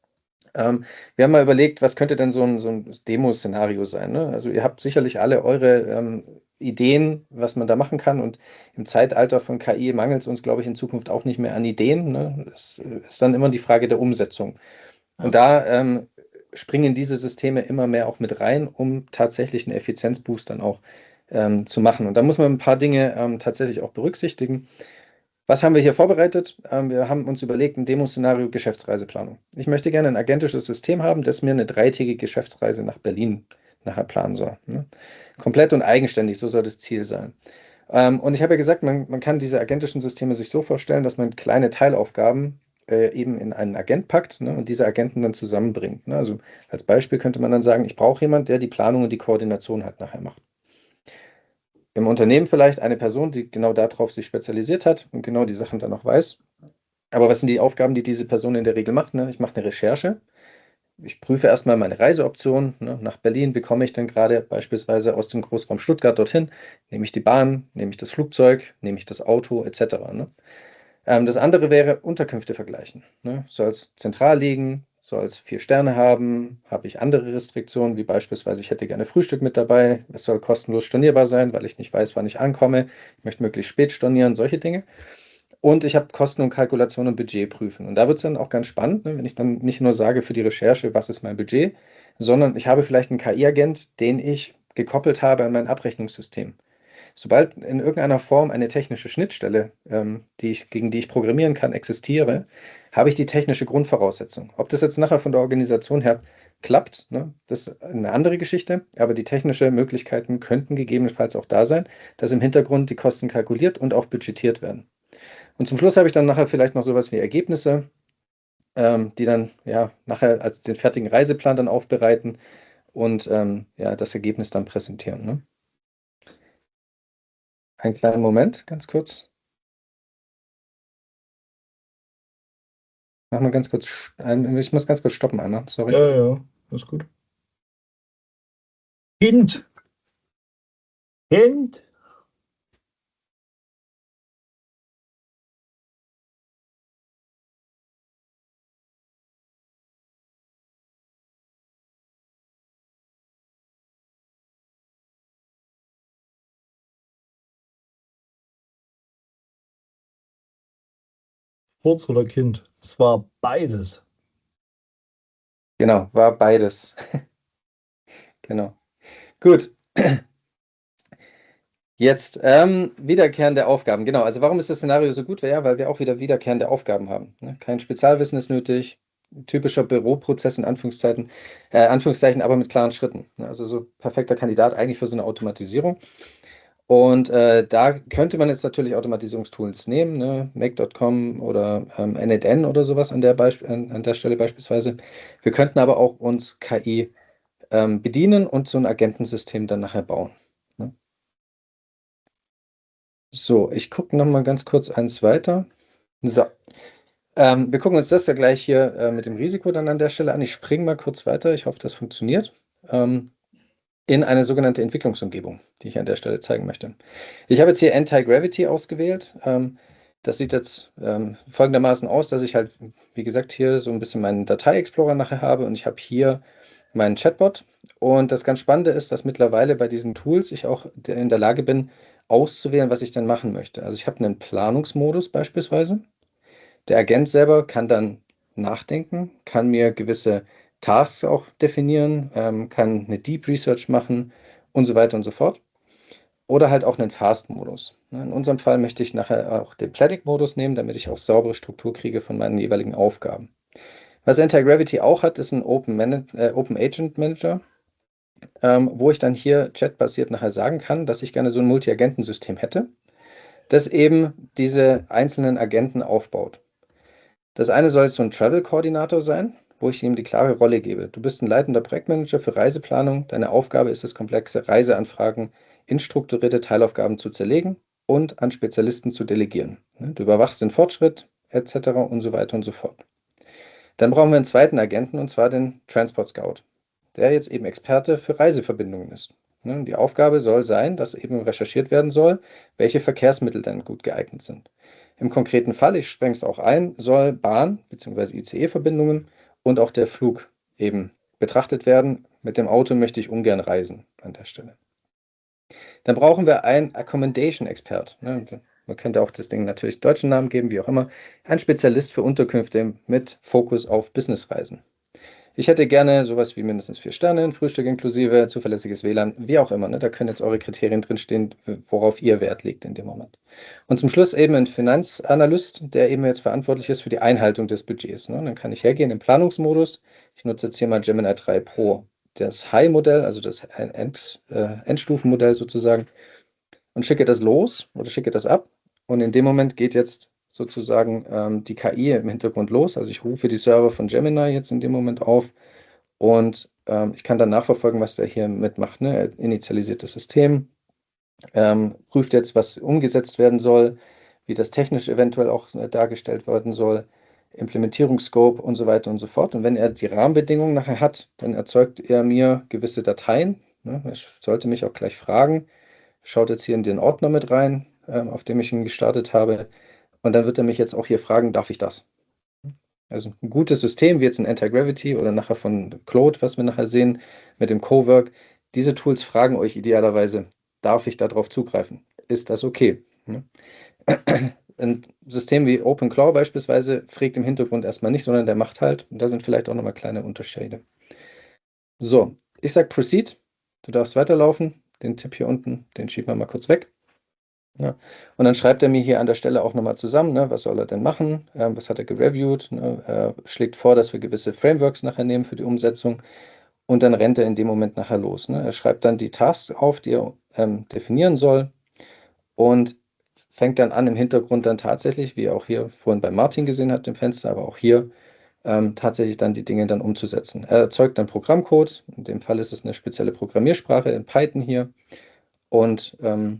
Wir haben mal überlegt, was könnte denn so ein Demo-Szenario sein? Ne? Also ihr habt sicherlich alle eure Ideen, was man da machen kann. Und im Zeitalter von KI mangelt es uns, glaube ich, in Zukunft auch nicht mehr an Ideen. Ne? Es ist dann immer die Frage der Umsetzung. Und ja, da springen diese Systeme immer mehr auch mit rein, um tatsächlich einen Effizienzboost dann auch zu machen. Und da muss man ein paar Dinge tatsächlich auch berücksichtigen. Was haben wir hier vorbereitet? Wir haben uns überlegt, ein Demo-Szenario Geschäftsreiseplanung. Ich möchte gerne ein agentisches System haben, das mir eine dreitägige Geschäftsreise nach Berlin nachher planen soll. Ne? Komplett und eigenständig, so soll das Ziel sein. Und ich habe ja gesagt, man kann diese agentischen Systeme sich so vorstellen, dass man kleine Teilaufgaben eben in einen Agent packt, ne, und diese Agenten dann zusammenbringt. Ne? Also als Beispiel könnte man dann sagen, ich brauche jemanden, der die Planung und die Koordination halt nachher macht. Im Unternehmen vielleicht eine Person, die genau darauf sich spezialisiert hat und genau die Sachen dann auch weiß. Aber was sind die Aufgaben, die diese Person in der Regel macht? Ne? Ich mache eine Recherche. Ich prüfe erstmal meine Reiseoptionen. Ne? Nach Berlin, wie komme ich denn gerade beispielsweise aus dem Großraum Stuttgart dorthin? Nehme ich die Bahn, nehme ich das Flugzeug, nehme ich das Auto etc. Ne? Das andere wäre Unterkünfte vergleichen. Ne? Soll es zentral liegen? soll es 4 Sterne haben? Habe ich andere Restriktionen, wie beispielsweise, ich hätte gerne Frühstück mit dabei, es soll kostenlos stornierbar sein, weil ich nicht weiß, wann ich ankomme, ich möchte möglichst spät stornieren, solche Dinge. Und ich habe Kosten und Kalkulation und Budget prüfen. Und da wird es dann auch ganz spannend, ne, wenn ich dann nicht nur sage für die Recherche, was ist mein Budget, sondern ich habe vielleicht einen KI-Agent, den ich gekoppelt habe an mein Abrechnungssystem. Sobald in irgendeiner Form eine technische Schnittstelle, gegen die ich programmieren kann, existiere, habe ich die technische Grundvoraussetzung. Ob das jetzt nachher von der Organisation her klappt, ne, das ist eine andere Geschichte, aber die technischen Möglichkeiten könnten gegebenenfalls auch da sein, dass im Hintergrund die Kosten kalkuliert und auch budgetiert werden. Und zum Schluss habe ich dann nachher vielleicht noch sowas wie Ergebnisse, die dann ja nachher als den fertigen Reiseplan dann aufbereiten und ja, das Ergebnis dann präsentieren. Ne? Einen kleinen Moment, ganz kurz. Mach mal ganz kurz, ich muss ganz kurz stoppen einmal, sorry. Ja, ja, ist gut. Kind! Kind! Furz oder Kind? Es war beides. Genau, war beides. Genau. Gut. Jetzt wiederkehrende Aufgaben. Genau, also warum ist das Szenario so gut? Ja, weil wir auch wieder wiederkehrende Aufgaben haben. Ne? Kein Spezialwissen ist nötig. Typischer Büroprozess in Anführungszeichen, aber mit klaren Schritten. Ne? Also so perfekter Kandidat eigentlich für so eine Automatisierung. Und da könnte man jetzt natürlich Automatisierungstools nehmen, ne? Make.com oder n8n oder sowas an der Stelle beispielsweise. Wir könnten aber auch uns KI bedienen und so ein Agentensystem dann nachher bauen. Ne? So, ich gucke noch mal ganz kurz eins weiter. So, wir gucken uns das ja gleich hier mit dem Risiko dann an der Stelle an. Ich springe mal kurz weiter. Ich hoffe, das funktioniert. In eine sogenannte Entwicklungsumgebung, die ich an der Stelle zeigen möchte. Ich habe jetzt hier Anti-Gravity ausgewählt. Das sieht jetzt folgendermaßen aus, dass ich halt, wie gesagt, hier so ein bisschen meinen Datei-Explorer nachher habe und ich habe hier meinen Chatbot. Und das ganz Spannende ist, dass mittlerweile bei diesen Tools ich auch in der Lage bin, auszuwählen, was ich dann machen möchte. Also ich habe einen Planungsmodus beispielsweise. Der Agent selber kann dann nachdenken, kann mir gewisse Tasks auch definieren, kann eine Deep Research machen und so weiter und so fort. Oder halt auch einen Fast-Modus. In unserem Fall möchte ich nachher auch den Planning-Modus nehmen, damit ich auch saubere Struktur kriege von meinen jeweiligen Aufgaben. Was Anti-Gravity auch hat, ist ein Open Agent Manager, wo ich dann hier chatbasiert nachher sagen kann, dass ich gerne so ein Multi-Agenten-System hätte, das eben diese einzelnen Agenten aufbaut. Das eine soll jetzt so ein Travel-Koordinator sein, wo ich ihm die klare Rolle gebe. Du bist ein leitender Projektmanager für Reiseplanung. Deine Aufgabe ist es, komplexe Reiseanfragen in strukturierte Teilaufgaben zu zerlegen und an Spezialisten zu delegieren. Du überwachst den Fortschritt etc. und so weiter und so fort. Dann brauchen wir einen zweiten Agenten, und zwar den Transport Scout, der jetzt eben Experte für Reiseverbindungen ist. Die Aufgabe soll sein, dass eben recherchiert werden soll, welche Verkehrsmittel denn gut geeignet sind. Im konkreten Fall, ich sprenge es auch ein, soll Bahn- bzw. ICE-Verbindungen und auch der Flug eben betrachtet werden. Mit dem Auto möchte ich ungern reisen an der Stelle. Dann brauchen wir einen Accommodation-Expert. Man könnte auch das Ding natürlich deutschen Namen geben, wie auch immer. Ein Spezialist für Unterkünfte mit Fokus auf Businessreisen. Ich hätte gerne sowas wie mindestens 4 Sterne, ein Frühstück inklusive, zuverlässiges WLAN, wie auch immer. Ne? Da können jetzt eure Kriterien drinstehen, worauf ihr Wert legt in dem Moment. Und zum Schluss eben ein Finanzanalyst, der eben jetzt verantwortlich ist für die Einhaltung des Budgets. Ne? Dann kann ich hergehen im Planungsmodus. Ich nutze jetzt hier mal Gemini 3 Pro, das High-Modell, also das Endstufenmodell sozusagen, und schicke das los oder schicke das ab. Und in dem Moment geht jetzt sozusagen die KI im Hintergrund los. Also ich rufe die Server von Gemini jetzt in dem Moment auf und ich kann dann nachverfolgen, was der hier mitmacht. Ne? Er initialisiert das System, prüft jetzt, was umgesetzt werden soll, wie das technisch eventuell auch dargestellt werden soll, Implementierungsscope und so weiter und so fort. Und wenn er die Rahmenbedingungen nachher hat, dann erzeugt er mir gewisse Dateien. Ne? Er sollte mich auch gleich fragen, schaut jetzt hier in den Ordner mit rein, auf dem ich ihn gestartet habe. Und dann wird er mich jetzt auch hier fragen, darf ich das? Also ein gutes System, wie jetzt ein Anti-Gravity oder nachher von Claude, was wir nachher sehen, mit dem Cowork. Diese Tools fragen euch idealerweise, darf ich darauf zugreifen? Ist das okay? Ne? Ein System wie OpenClaw beispielsweise fragt im Hintergrund erstmal nicht, sondern der macht halt. Und da sind vielleicht auch nochmal kleine Unterschiede. So, ich sage Proceed. Du darfst weiterlaufen. Den Tipp hier unten, den schieben wir mal kurz weg. Ja. Und dann schreibt er mir hier an der Stelle auch nochmal zusammen, ne, was soll er denn machen, was hat er gereviewt, ne, er schlägt vor, dass wir gewisse Frameworks nachher nehmen für die Umsetzung und dann rennt er in dem Moment nachher los. Ne. Er schreibt dann die Tasks auf, die er definieren soll und fängt dann an im Hintergrund dann tatsächlich, wie ihr auch hier vorhin bei Martin gesehen habt im Fenster, aber auch hier tatsächlich dann die Dinge dann umzusetzen. Er erzeugt dann Programmcode, in dem Fall ist es eine spezielle Programmiersprache in Python hier und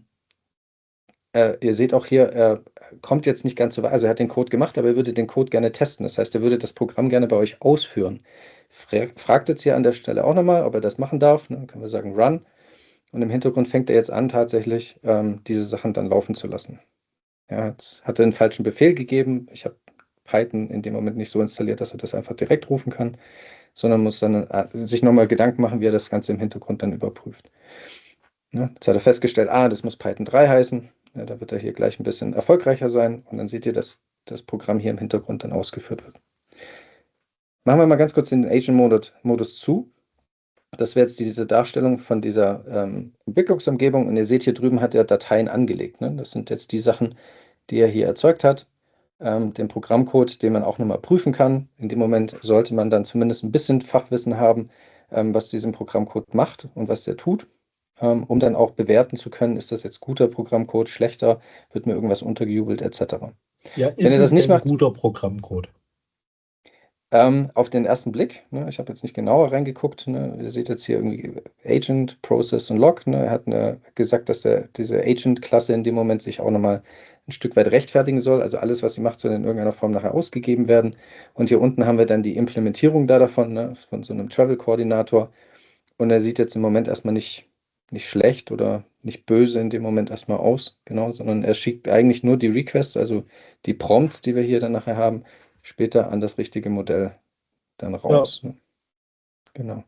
ihr seht auch hier, er kommt jetzt nicht ganz so weit, also er hat den Code gemacht, aber er würde den Code gerne testen. Das heißt, er würde das Programm gerne bei euch ausführen. Fragt jetzt hier an der Stelle auch nochmal, ob er das machen darf. Dann können wir sagen Run. Und im Hintergrund fängt er jetzt an, tatsächlich diese Sachen dann laufen zu lassen. Ja, jetzt hat er einen falschen Befehl gegeben. Ich habe Python in dem Moment nicht so installiert, dass er das einfach direkt rufen kann, sondern muss dann sich nochmal Gedanken machen, wie er das Ganze im Hintergrund dann überprüft. Ja, jetzt hat er festgestellt, das muss Python 3 heißen. Ja, da wird er hier gleich ein bisschen erfolgreicher sein. Und dann seht ihr, dass das Programm hier im Hintergrund dann ausgeführt wird. Machen wir mal ganz kurz den Agent-Modus zu. Das wäre jetzt diese Darstellung von dieser Entwicklungsumgebung. Und ihr seht, hier drüben hat er Dateien angelegt. Ne? Das sind jetzt die Sachen, die er hier erzeugt hat. Den Programmcode, den man auch nochmal prüfen kann. In dem Moment sollte man dann zumindest ein bisschen Fachwissen haben, was diesen Programmcode macht und was der tut, um dann auch bewerten zu können, ist das jetzt guter Programmcode, schlechter, wird mir irgendwas untergejubelt, etc. Ja, Wenn ist ihr das es nicht denn macht, guter Programmcode? auf den ersten Blick, ne, ich habe jetzt nicht genauer reingeguckt, ne, ihr seht jetzt hier irgendwie Agent, Process und Log. Ne, er hat gesagt, dass diese Agent-Klasse in dem Moment sich auch nochmal ein Stück weit rechtfertigen soll. Also alles, was sie macht, soll in irgendeiner Form nachher ausgegeben werden. Und hier unten haben wir dann die Implementierung davon, ne, von so einem Travel-Koordinator. Und er sieht jetzt im Moment erstmal nicht schlecht oder nicht böse in dem Moment erstmal aus, genau, sondern er schickt eigentlich nur die Requests, also die Prompts, die wir hier dann nachher haben, später an das richtige Modell dann Ja. raus. Ne? Genau.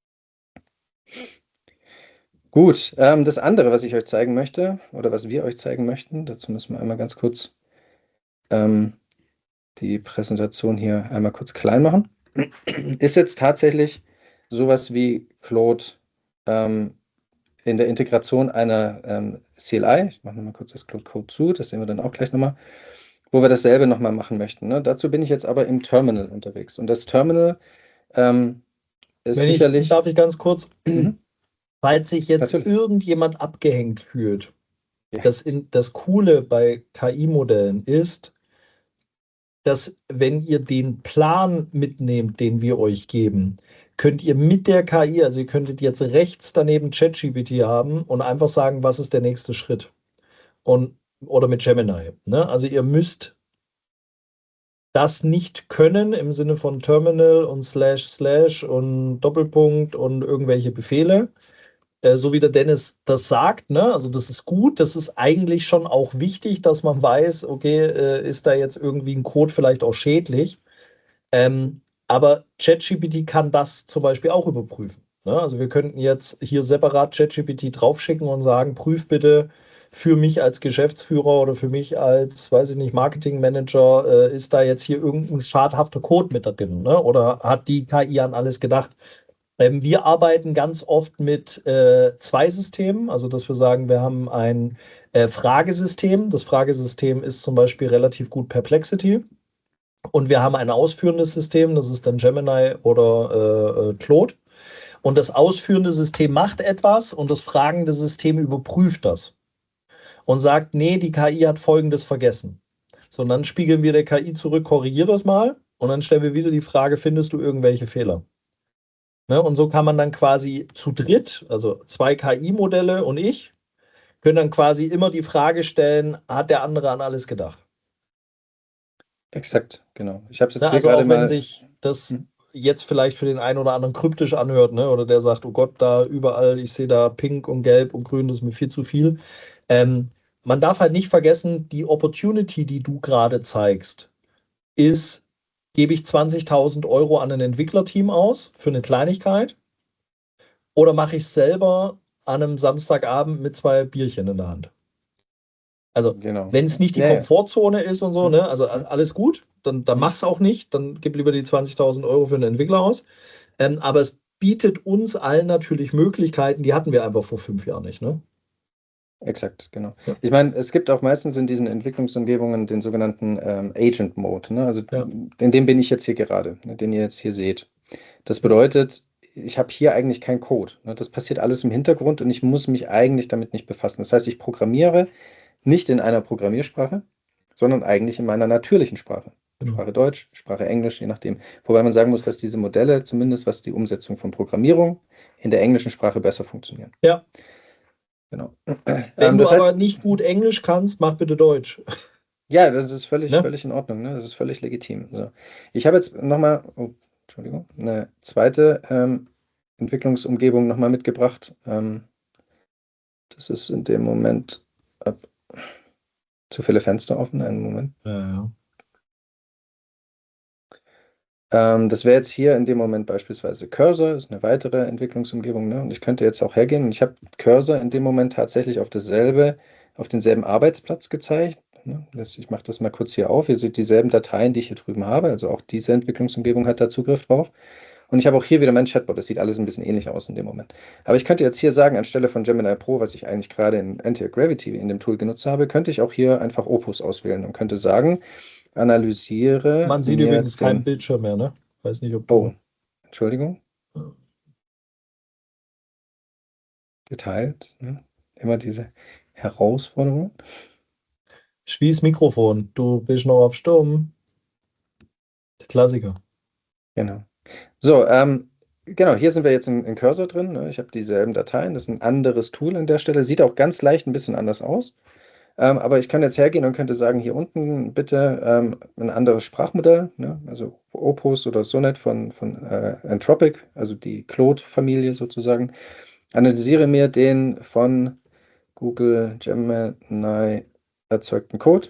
Gut, das andere, was ich euch zeigen möchte, oder was wir euch zeigen möchten, dazu müssen wir einmal ganz kurz die Präsentation hier einmal kurz klein machen, ist jetzt tatsächlich sowas wie Claude in der Integration einer CLI. Ich mache nochmal kurz das Claude Code zu, das sehen wir dann auch gleich nochmal, wo wir dasselbe nochmal machen möchten. Ne? Dazu bin ich jetzt aber im Terminal unterwegs. Und das Terminal ist sicherlich. Darf ich ganz kurz, Mhm, falls sich jetzt natürlich. irgendjemand abgehängt fühlt, Ja, das Coole bei KI-Modellen ist, dass wenn ihr den Plan mitnehmt, den wir euch geben, könnt ihr mit der KI, also ihr könntet jetzt rechts daneben ChatGPT haben und einfach sagen, was ist der nächste Schritt? Und, oder mit Gemini. Ne? Also ihr müsst das nicht können im Sinne von Terminal und Slash und Doppelpunkt und irgendwelche Befehle, so wie der Dennis das sagt, ne? Also das ist gut, das ist eigentlich schon auch wichtig, dass man weiß, okay, ist da jetzt irgendwie ein Code vielleicht auch schädlich. Aber ChatGPT kann das zum Beispiel auch überprüfen. Ne? Also wir könnten jetzt hier separat ChatGPT draufschicken und sagen, prüf bitte für mich als Geschäftsführer oder für mich als, weiß ich nicht, Marketingmanager, ist da jetzt hier irgendein schadhafter Code mit da drin, ne? Oder hat die KI an alles gedacht? Wir arbeiten ganz oft mit zwei Systemen, also dass wir sagen, wir haben ein Fragesystem. Das Fragesystem ist zum Beispiel relativ gut Perplexity. Und wir haben ein ausführendes System, das ist dann Gemini oder Claude. Und das ausführende System macht etwas und das fragende System überprüft das und sagt, nee, die KI hat Folgendes vergessen. So, und dann spiegeln wir der KI zurück, korrigier das mal und dann stellen wir wieder die Frage, findest du irgendwelche Fehler? Ne? Und so kann man dann quasi zu dritt, also zwei KI-Modelle und ich, können dann quasi immer die Frage stellen, hat der andere an alles gedacht? exakt, genau. Ich habe es jetzt Ne? hier Also gerade auch wenn mal. sich das Hm, jetzt vielleicht für den einen oder anderen kryptisch anhört, ne? Oder der sagt, oh Gott, da überall, ich sehe da pink und gelb und grün, das ist mir viel zu viel. Ähm, Man darf halt nicht vergessen, die Opportunity, die du gerade zeigst, ist Gebe ich 20.000 Euro an ein Entwicklerteam aus für eine Kleinigkeit? Oder mache ich es selber an einem Samstagabend mit 2 Bierchen in der Hand? Also, Genau. wenn es nicht die Ja, ja. Komfortzone ist und so, Hm, ne, also hm, alles gut, dann hm. mach es auch nicht, dann gib lieber die 20.000 Euro für einen Entwickler aus. Aber es bietet uns allen natürlich Möglichkeiten, die hatten wir einfach vor 5 Jahren nicht, ne? Exakt, genau. Ja, Ich meine, es gibt auch meistens in diesen Entwicklungsumgebungen den sogenannten Agent Mode, ne? Also ja, in dem bin ich jetzt hier gerade, ne, den ihr jetzt hier seht. Das bedeutet, ich habe hier eigentlich keinen Code. Ne? Das passiert alles im Hintergrund und ich muss mich eigentlich damit nicht befassen. Das heißt, ich programmiere nicht in einer Programmiersprache, sondern eigentlich in meiner natürlichen Sprache. genau. Sprache Deutsch, Sprache Englisch, je nachdem. Wobei man sagen muss, dass diese Modelle, zumindest was die Umsetzung von Programmierung, in der englischen Sprache besser funktionieren. Ja, Genau. wenn du Das aber heißt, nicht gut Englisch kannst, mach bitte Deutsch. ja, das ist völlig, Ne? völlig in Ordnung, ne? Das ist völlig legitim. So. Ich habe jetzt nochmal, oh, Entschuldigung, eine zweite Entwicklungsumgebung nochmal mitgebracht. Das ist in dem Moment zu viele Fenster offen, einen Moment. Ja, ja. Das wäre jetzt hier in dem Moment beispielsweise Cursor, ist eine weitere Entwicklungsumgebung, ne? Und ich könnte jetzt auch hergehen und ich habe Cursor in dem Moment tatsächlich auf denselben Arbeitsplatz gezeigt. Ne? Ich mache das mal kurz hier auf. Ihr seht dieselben Dateien, die ich hier drüben habe. Also auch diese Entwicklungsumgebung hat da Zugriff drauf. Und ich habe auch hier wieder mein Chatbot. Das sieht alles ein bisschen ähnlich aus in dem Moment. Aber ich könnte jetzt hier sagen, anstelle von Gemini Pro, was ich eigentlich gerade in Anti-Gravity in dem Tool genutzt habe, könnte ich auch hier einfach Opus auswählen und könnte sagen, analysiere Man sieht mir übrigens keinen den. Bildschirm mehr, ne? Weiß nicht, ob du. Oh, Entschuldigung, geteilt. Ne? Immer diese Herausforderung. Schließ Mikrofon, du bist noch auf Sturm. Der Klassiker. Genau. So, genau, hier sind wir jetzt in Cursor drin. Ne? Ich habe dieselben Dateien. Das ist ein anderes Tool an der Stelle. Sieht auch ganz leicht ein bisschen anders aus. Aber ich kann jetzt hergehen und könnte sagen, hier unten bitte ein anderes Sprachmodell, ne? Also Opus oder Sonnet von Anthropic, also die Claude-Familie sozusagen. Analysiere mir den von Google Gemini erzeugten Code.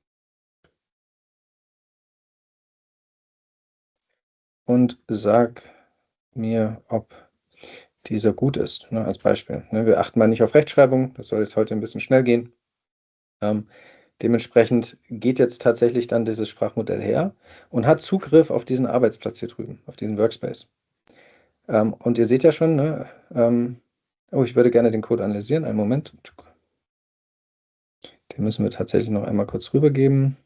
Und sag mir, ob dieser gut ist, ne, als Beispiel. Ne, wir achten mal nicht auf Rechtschreibung, das soll jetzt heute ein bisschen schnell gehen. Ähm, Dementsprechend geht jetzt tatsächlich dann dieses Sprachmodell her und hat Zugriff auf diesen Arbeitsplatz hier drüben, auf diesen Workspace. Und ihr seht ja schon, ne, oh, ich würde gerne den Code analysieren. Einen Moment. Den müssen wir tatsächlich noch einmal kurz rübergeben.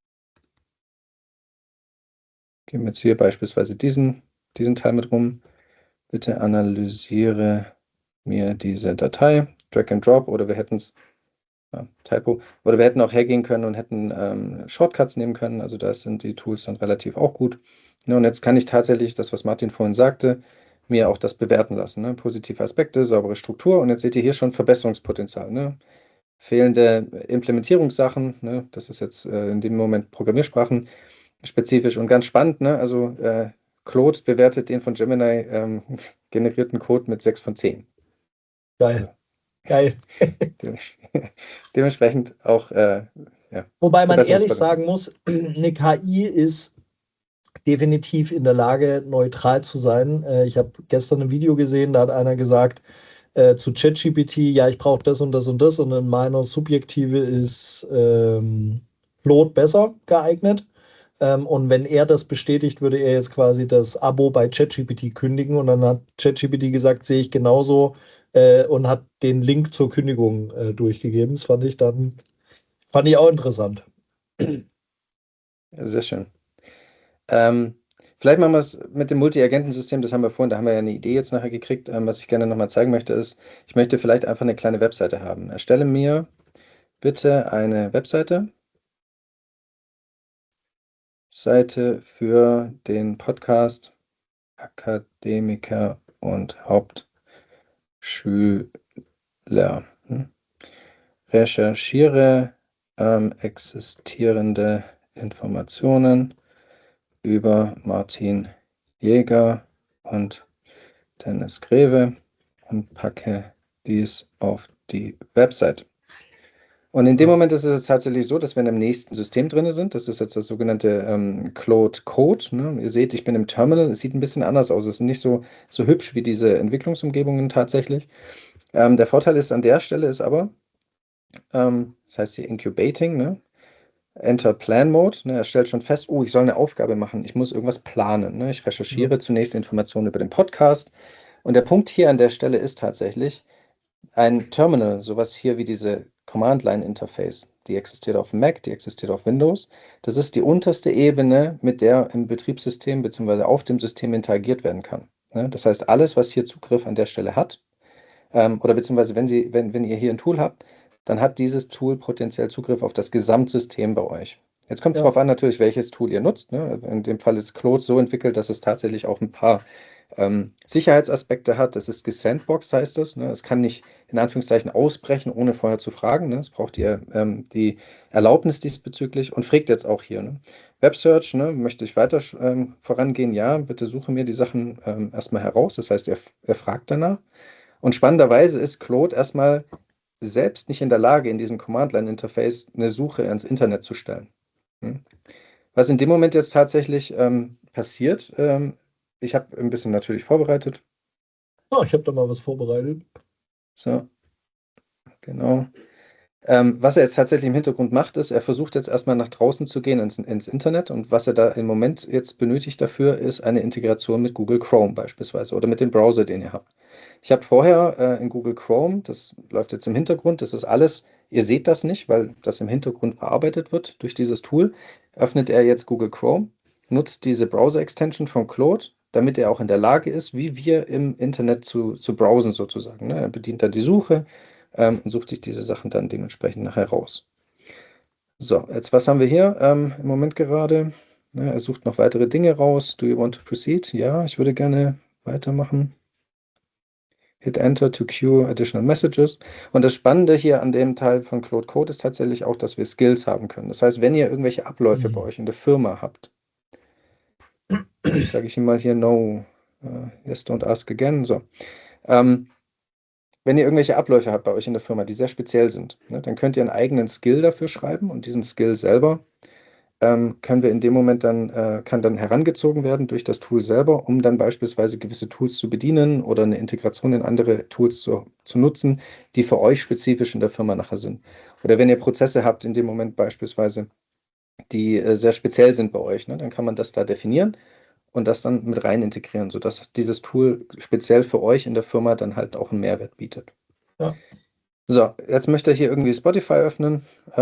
Geben wir jetzt hier beispielsweise diesen Teil mit rum. Bitte analysiere mir diese Datei, Drag and Drop, oder wir hätten es, Typo, oder wir hätten auch hergehen können und hätten Shortcuts nehmen können. Also da sind die Tools dann relativ auch gut. Ne, und jetzt kann ich tatsächlich das, was Martin vorhin sagte, mir auch das bewerten lassen. Ne? Positive Aspekte, saubere Struktur. Und jetzt seht ihr hier schon Verbesserungspotenzial. Ne? Fehlende Implementierungssachen. Ne? Das ist jetzt in dem Moment Programmiersprachen spezifisch und ganz spannend. Ne? Also Claude bewertet den von Gemini generierten Code mit 6 von 10. Geil, Also geil. dementsprechend auch ja, Wobei man ehrlich Verbesserungspotenzial. sagen muss, eine KI ist definitiv in der Lage, neutral zu sein. Ich habe gestern ein Video gesehen, da hat einer gesagt zu ChatGPT, ja, ich brauche das und das und das und in meiner Subjektive ist Claude besser geeignet. Und wenn er das bestätigt, würde er jetzt quasi das Abo bei ChatGPT kündigen und dann hat ChatGPT gesagt, sehe ich genauso und hat den Link zur Kündigung durchgegeben. Das fand ich auch interessant. Sehr schön. Ähm, Vielleicht machen wir es mit dem Multi-Agenten-System, das haben wir vorhin, da haben wir ja eine Idee jetzt nachher gekriegt. Was ich gerne nochmal zeigen möchte, ist, ich möchte vielleicht einfach eine kleine Webseite haben. Erstelle mir bitte eine Seite für den Podcast Akademiker und Hauptschüler. Hm? Recherchiere existierende Informationen über Martin Jäger und Dennis Greve und packe dies auf die Website. Und in dem Ja. Moment ist es tatsächlich so, dass wir in dem nächsten System drin sind. Das ist jetzt das sogenannte Claude Code. Ne? Ihr seht, ich bin im Terminal. Es sieht ein bisschen anders aus. Es ist nicht so hübsch wie diese Entwicklungsumgebungen tatsächlich. Der Vorteil ist an der Stelle ist aber, das heißt hier Incubating, ne? Enter Plan Mode. Ne? Er stellt schon fest, oh, ich soll eine Aufgabe machen. Ich muss irgendwas planen. Ne? Ich Ja. recherchiere zunächst Informationen über den Podcast. Und der Punkt hier an der Stelle ist tatsächlich, ein Terminal, sowas hier wie diese Command-Line-Interface, die existiert auf Mac, die existiert auf Windows. Das ist die unterste Ebene, mit der im Betriebssystem bzw. auf dem System interagiert werden kann. Ne? Das heißt, alles, was hier Zugriff an der Stelle hat, oder beziehungsweise wenn ihr hier ein Tool habt, dann hat dieses Tool potenziell Zugriff auf das Gesamtsystem bei euch. Jetzt kommt es Ja. darauf an, natürlich, welches Tool ihr nutzt. Ne? In dem Fall ist Claude so entwickelt, dass es tatsächlich auch ein paar Sicherheitsaspekte hat. Das ist gesandboxed, heißt das. Ne? Es kann nicht in Anführungszeichen ausbrechen, ohne vorher zu fragen. Ne? Es braucht ihr die Erlaubnis diesbezüglich und fragt jetzt auch hier. Ne? Web Search, ne? Möchte ich weiter vorangehen? Ja, bitte suche mir die Sachen erstmal heraus. Das heißt, er fragt danach. Und spannenderweise ist Claude erstmal selbst nicht in der Lage, in diesem Command-Line-Interface eine Suche ins Internet zu stellen. Hm? Was in dem Moment jetzt tatsächlich passiert, ich habe ein bisschen natürlich vorbereitet. Oh, ich habe da mal was vorbereitet. So, genau. Was er jetzt tatsächlich im Hintergrund macht, ist, er versucht jetzt erstmal nach draußen zu gehen ins Internet und was er da im Moment jetzt benötigt dafür, ist eine Integration mit Google Chrome beispielsweise oder mit dem Browser, den ihr habt. Ich habe vorher in Google Chrome, das läuft jetzt im Hintergrund, das ist alles, ihr seht das nicht, weil das im Hintergrund bearbeitet wird durch dieses Tool, öffnet er jetzt Google Chrome, nutzt diese Browser-Extension von Claude, damit er auch in der Lage ist, wie wir im Internet zu browsen sozusagen. Ne? Er bedient dann die Suche und sucht sich diese Sachen dann dementsprechend nachher raus. So, jetzt was haben wir hier im Moment gerade? Ne, er sucht noch weitere Dinge raus. Do you want to proceed? Ja, ich würde gerne weitermachen. Hit Enter to queue additional messages. Und das Spannende hier an dem Teil von Claude Code ist tatsächlich auch, dass wir Skills haben können. Das heißt, wenn ihr irgendwelche Abläufe bei euch in der Firma habt, sage ich ihm mal hier no, yes, don't ask again. So. Ähm, Wenn ihr irgendwelche Abläufe habt bei euch in der Firma, die sehr speziell sind, ne, dann könnt ihr einen eigenen Skill dafür schreiben und diesen Skill selber können wir in dem Moment dann, kann dann herangezogen werden durch das Tool selber, um dann beispielsweise gewisse Tools zu bedienen oder eine Integration in andere Tools zu nutzen, die für euch spezifisch in der Firma nachher sind. Oder wenn ihr Prozesse habt in dem Moment beispielsweise, die sehr speziell sind bei euch, ne, dann kann man das da definieren und das dann mit rein integrieren, sodass dieses Tool speziell für euch in der Firma dann halt auch einen Mehrwert bietet. Ja. So, jetzt möchte ich hier irgendwie Spotify öffnen.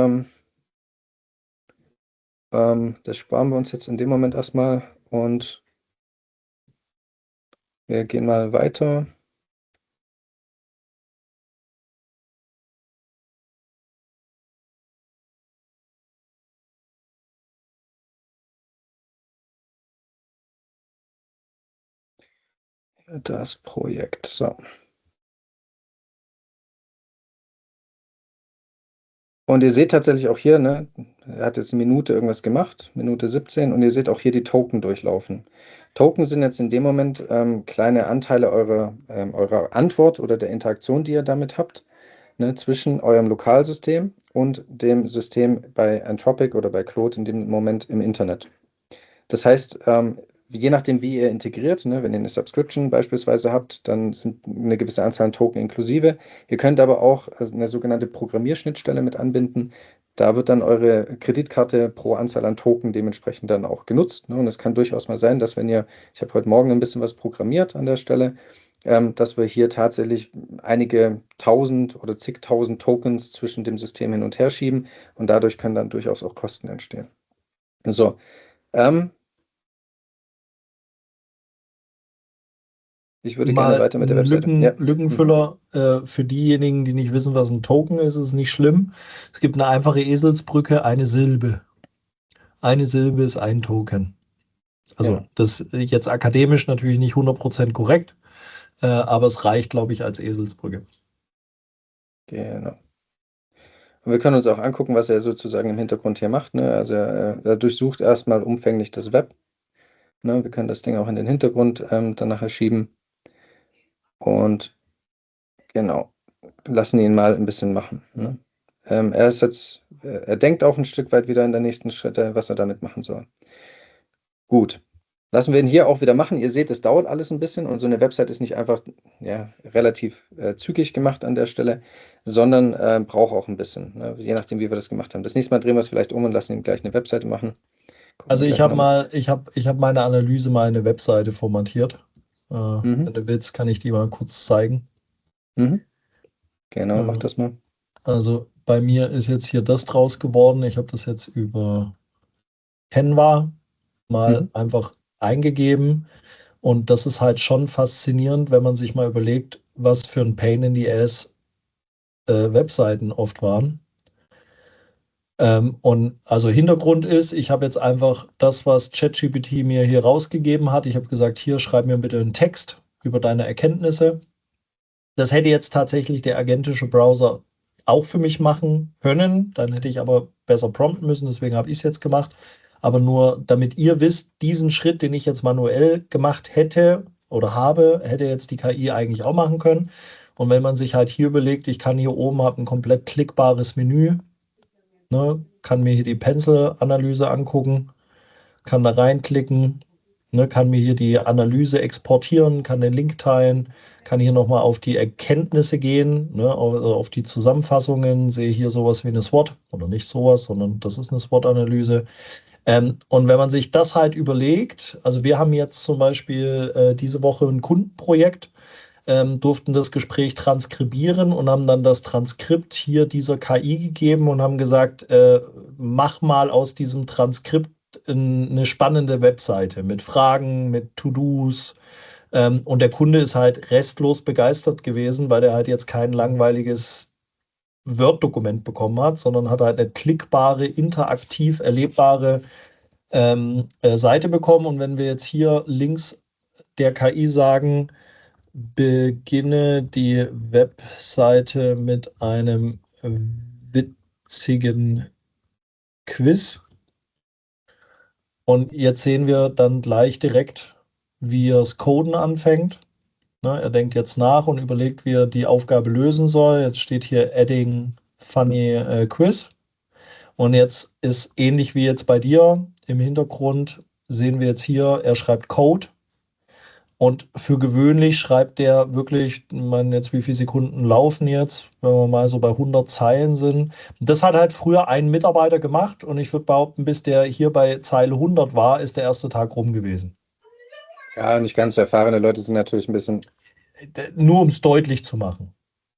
Das sparen wir uns jetzt in dem Moment erstmal und wir gehen mal weiter. Das Projekt. So. Und ihr seht tatsächlich auch hier, ne, er hat jetzt eine Minute irgendwas gemacht, Minute 17, und ihr seht auch hier die Token durchlaufen. Token sind jetzt in dem Moment kleine Anteile eurer Antwort oder der Interaktion, die ihr damit habt, ne, zwischen eurem Lokalsystem und dem System bei Anthropic oder bei Claude in dem Moment im Internet. Das heißt, je nachdem, wie ihr integriert, ne, wenn ihr eine Subscription beispielsweise habt, dann sind eine gewisse Anzahl an Token inklusive. Ihr könnt aber auch eine sogenannte Programmierschnittstelle mit anbinden. Da wird dann eure Kreditkarte pro Anzahl an Token dementsprechend dann auch genutzt. Ne? Und es kann durchaus mal sein, dass wenn ihr, ich habe heute Morgen ein bisschen was programmiert an der Stelle, dass wir hier tatsächlich einige tausend oder zigtausend Tokens zwischen dem System hin und her schieben und dadurch können dann durchaus auch Kosten entstehen. So, ich würde gerne Mal weiter mit der ein Webseite. Ja. Mhm. Lückenfüller für diejenigen, die nicht wissen, was ein Token ist, ist nicht schlimm. Es gibt eine einfache Eselsbrücke, eine Silbe. Eine Silbe ist ein Token. Also Genau. das ist jetzt akademisch natürlich nicht 100% korrekt, aber es reicht, glaube ich, als Eselsbrücke. Genau. Und wir können uns auch angucken, was er sozusagen im Hintergrund hier macht. Ne? Also er durchsucht erstmal umfänglich das Web. Ne? Wir können das Ding auch in den Hintergrund dann nachher schieben. Und genau, lassen ihn mal ein bisschen machen. Ne? er denkt auch ein Stück weit wieder in der nächsten Schritte, was er damit machen soll. Gut. Lassen wir ihn hier auch wieder machen. Ihr seht, es dauert alles ein bisschen und so eine Website ist nicht einfach relativ zügig gemacht an der Stelle, sondern braucht auch ein bisschen, ne? Je nachdem, wie wir das gemacht haben. Das nächste Mal drehen wir es vielleicht um und lassen ihn gleich eine Webseite machen. Gucken Also wir ich gleich habe mal. ich habe meine Analyse mal in eine Webseite formatiert. Wenn Mhm. du willst, kann ich die mal kurz zeigen. Mhm. Genau, mach Äh, das mal. also bei mir ist jetzt hier das draus geworden. Ich habe das jetzt über Canva mal Mhm. einfach eingegeben. Und das ist halt schon faszinierend, wenn man sich mal überlegt, was für ein Pain in the Ass Webseiten oft waren. Und also Hintergrund ist, ich habe jetzt einfach das, was ChatGPT mir hier rausgegeben hat. Ich habe gesagt, hier schreib mir bitte einen Text über deine Erkenntnisse. Das hätte jetzt tatsächlich der agentische Browser auch für mich machen können. Dann hätte ich aber besser prompten müssen, deswegen habe ich es jetzt gemacht. Aber nur damit ihr wisst, diesen Schritt, den ich jetzt manuell gemacht hätte oder habe, hätte jetzt die KI eigentlich auch machen können. Und wenn man sich halt hier überlegt, ich kann hier oben habe ein komplett klickbares Menü, ne, kann mir hier die Pencil-Analyse angucken, kann da reinklicken, ne, kann mir hier die Analyse exportieren, kann den Link teilen, kann hier nochmal auf die Erkenntnisse gehen, ne, auf die Zusammenfassungen, sehe hier sowas wie eine SWOT oder nicht sowas, sondern das ist eine SWOT-Analyse. Und wenn man sich das halt überlegt, also wir haben jetzt zum Beispiel diese Woche ein Kundenprojekt, durften das Gespräch transkribieren und haben dann das Transkript hier dieser KI gegeben und haben gesagt, mach mal aus diesem Transkript eine spannende Webseite mit Fragen, mit To-Dos. Und der Kunde ist halt restlos begeistert gewesen, weil er halt jetzt kein langweiliges Word-Dokument bekommen hat, sondern hat halt eine klickbare, interaktiv erlebbare Seite bekommen. Und wenn wir jetzt hier links der KI sagen, beginne die Webseite mit einem witzigen Quiz. Und jetzt sehen wir dann gleich direkt, wie er das Coden anfängt. Ne, er denkt jetzt nach und überlegt, wie er die Aufgabe lösen soll. Jetzt steht hier Adding Funny Quiz. Und jetzt ist ähnlich wie jetzt bei dir im Hintergrund, sehen wir jetzt hier, er schreibt Code. Und für gewöhnlich schreibt der wirklich, ich meine jetzt, wie viele Sekunden laufen jetzt, wenn wir mal so bei 100 Zeilen sind. Das hat halt früher ein Mitarbeiter gemacht und ich würde behaupten, bis der hier bei Zeile 100 war, ist der erste Tag rum gewesen. Ja, nicht ganz erfahrene Leute sind natürlich ein bisschen. Nur um es deutlich zu machen.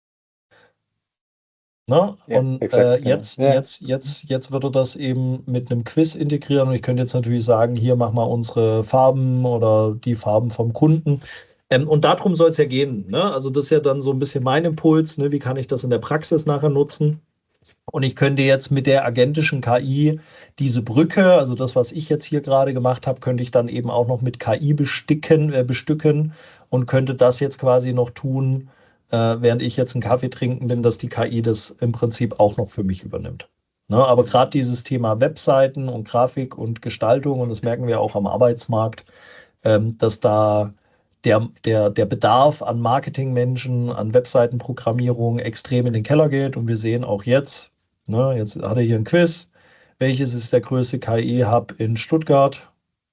Ne? Ja, Und exakt, genau. Ja. jetzt würde er das eben mit einem Quiz integrieren. Und ich könnte jetzt natürlich sagen, hier mach mal unsere Farben oder die Farben vom Kunden. Und darum soll es ja gehen. Ne? Also das ist ja dann so ein bisschen mein Impuls. Ne? Wie kann ich das in der Praxis nachher nutzen? Und ich könnte jetzt mit der agentischen KI diese Brücke, also das, was ich jetzt hier gerade gemacht habe, könnte ich dann eben auch noch mit KI bestücken und könnte das jetzt quasi noch tun, während ich jetzt einen Kaffee trinken bin, dass die KI das im Prinzip auch noch für mich übernimmt. Ne, aber gerade dieses Thema Webseiten und Grafik und Gestaltung, und das merken wir auch am Arbeitsmarkt, dass da der Bedarf an Marketingmenschen, an Webseitenprogrammierung extrem in den Keller geht. Und wir sehen auch jetzt, ne, jetzt hat er hier ein Quiz. Welches ist der größte KI-Hub in Stuttgart?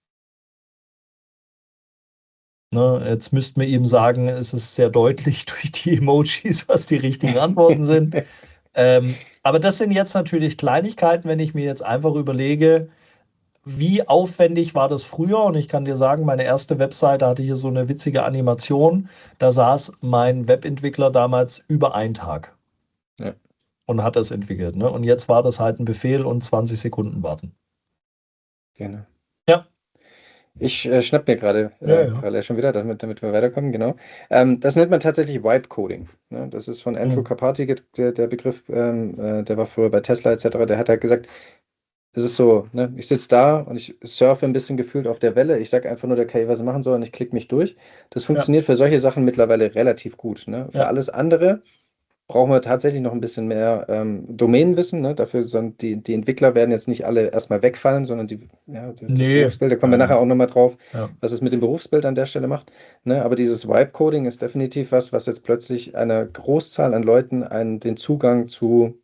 Ne, jetzt müssten wir ihm sagen, es ist sehr deutlich durch die Emojis, was die richtigen Antworten sind. Aber das sind jetzt natürlich Kleinigkeiten, wenn ich mir jetzt einfach überlege, wie aufwendig war das früher? Und ich kann dir sagen, meine erste Webseite hatte hier so eine witzige Animation. Da saß mein Webentwickler damals über einen Tag Ja, und hat das entwickelt. Ne? Und jetzt war das halt ein Befehl und 20 Sekunden warten. genau. Ja, Ich schnapp mir gerade ja, ja. parallel schon wieder, damit wir weiterkommen, genau. Das nennt man tatsächlich Vibe Coding. Ne? Das ist von Andrew Hm. Karpathy, der Begriff, der war früher bei Tesla etc. Der hat halt gesagt, es ist so, ne? Ich sitze da und ich surfe ein bisschen gefühlt auf der Welle. Ich sage einfach nur der KI, was sie machen soll und ich klicke mich durch. Das Ja, funktioniert für solche Sachen mittlerweile relativ gut. Ne? Für ja. alles andere brauchen wir tatsächlich noch ein bisschen mehr Domänenwissen. Ne? Dafür sind die Entwickler werden jetzt nicht alle erstmal wegfallen, sondern das Nee, Berufsbild, da kommen wir ja, nachher ja. auch nochmal drauf, Ja. was es mit dem Berufsbild an der Stelle macht. Ne? Aber dieses Vibe-Coding ist definitiv was jetzt plötzlich einer Großzahl an Leuten den Zugang zu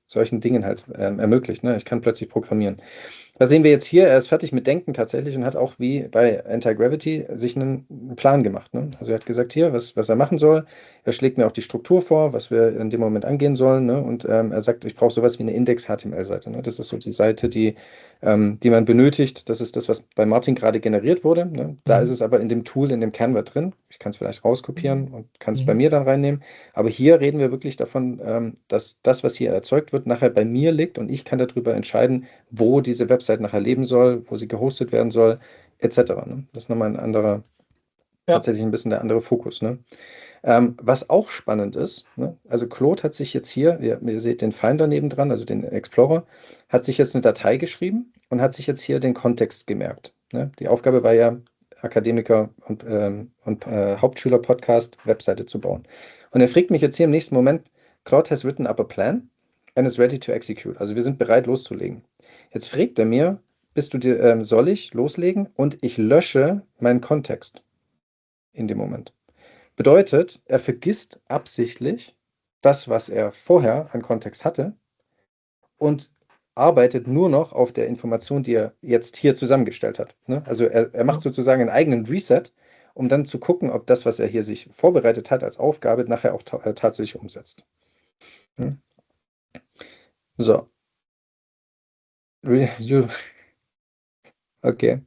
solchen Dingen halt ermöglicht. Ne? Ich kann plötzlich programmieren. Da sehen wir jetzt hier, er ist fertig mit Denken tatsächlich und hat auch wie bei Anti-Gravity sich einen Plan gemacht. Ne? Also er hat gesagt, hier, was er machen soll. Er schlägt mir auch die Struktur vor, was wir in dem Moment angehen sollen. Ne? Und er sagt, ich brauche sowas wie eine Index-HTML-Seite. Ne? Das ist so die Seite, die man benötigt. Das ist das, was bei Martin gerade generiert wurde. Ne? Da ist es aber in dem Tool, in dem Canva drin. Ich kann es vielleicht rauskopieren und kann es bei mir dann reinnehmen. Aber hier reden wir wirklich davon, dass das, was hier erzeugt wird, nachher bei mir liegt und ich kann darüber entscheiden, wo diese Website nachher leben soll, wo sie gehostet werden soll, etc. Ne? Das ist nochmal ein anderer, tatsächlich ein bisschen der andere Fokus. Ne? Was auch spannend ist, ne? Also Claude hat sich jetzt hier, ihr seht den Finder nebendran, also den Explorer, hat sich jetzt eine Datei geschrieben und hat sich jetzt hier den Kontext gemerkt. Ne? Die Aufgabe war ja, Akademiker und Hauptschüler-Podcast Webseite zu bauen. Und er fragt mich jetzt hier im nächsten Moment, Claude has written up a plan and is ready to execute. Also wir sind bereit loszulegen. Jetzt fragt er mir, soll ich loslegen? Und ich lösche meinen Kontext in dem Moment. Bedeutet, er vergisst absichtlich das, was er vorher an Kontext hatte und arbeitet nur noch auf der Information, die er jetzt hier zusammengestellt hat. Ne? Also er macht sozusagen einen eigenen Reset, um dann zu gucken, ob das, was er hier sich vorbereitet hat als Aufgabe, nachher auch tatsächlich umsetzt. Hm? So. Okay.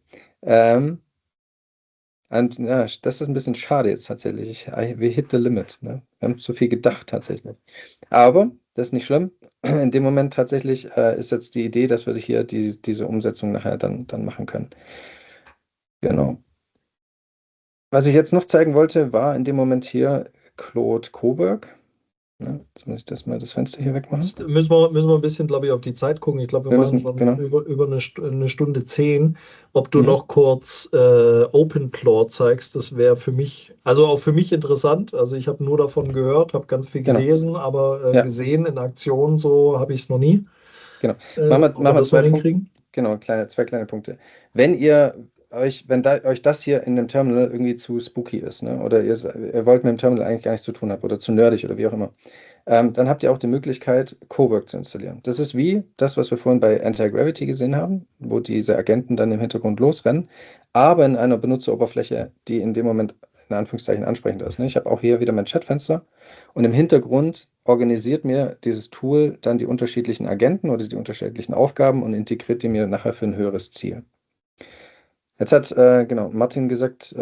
Und ja, das ist ein bisschen schade jetzt tatsächlich. We hit the limit. Ne? Wir haben zu viel gedacht tatsächlich. Aber das ist nicht schlimm. In dem Moment tatsächlich ist jetzt die Idee, dass wir hier diese Umsetzung nachher dann machen können. Genau. Was ich jetzt noch zeigen wollte, war in dem Moment hier Claude Coburg. Ne? Jetzt muss ich das Fenster hier wegmachen. Jetzt müssen wir ein bisschen, glaube ich, auf die Zeit gucken. Ich glaube, wir machen schon genau. über eine Stunde 10. Ob du Mhm. noch kurz OpenClaw zeigst, das wäre für mich, also auch für mich interessant. Also ich habe nur davon gehört, habe ganz viel Genau. gelesen, aber Ja. gesehen in Aktion so habe ich es noch nie. Genau. Machen wir das noch hinkriegen? Genau, zwei kleine Punkte. Wenn euch das hier in dem Terminal irgendwie zu spooky ist, ne, oder ihr wollt mit dem Terminal eigentlich gar nichts zu tun haben oder zu nerdig oder wie auch immer, dann habt ihr auch die Möglichkeit, Cowork zu installieren. Das ist wie das, was wir vorhin bei Anti-Gravity gesehen haben, wo diese Agenten dann im Hintergrund losrennen, aber in einer Benutzeroberfläche, die in dem Moment in Anführungszeichen ansprechend ist. Ne? Ich habe auch hier wieder mein Chatfenster und im Hintergrund organisiert mir dieses Tool dann die unterschiedlichen Agenten oder die unterschiedlichen Aufgaben und integriert die mir nachher für ein höheres Ziel. Jetzt hat genau Martin gesagt,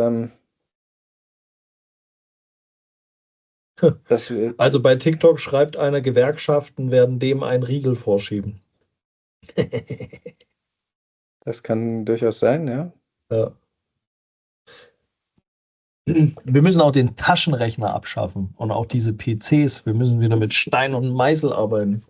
dass wir. Also bei TikTok schreibt einer, Gewerkschaften werden dem einen Riegel vorschieben. Das kann durchaus sein, ja. Ja. Wir müssen auch den Taschenrechner abschaffen und auch diese PCs. Wir müssen wieder mit Stein und Meißel arbeiten.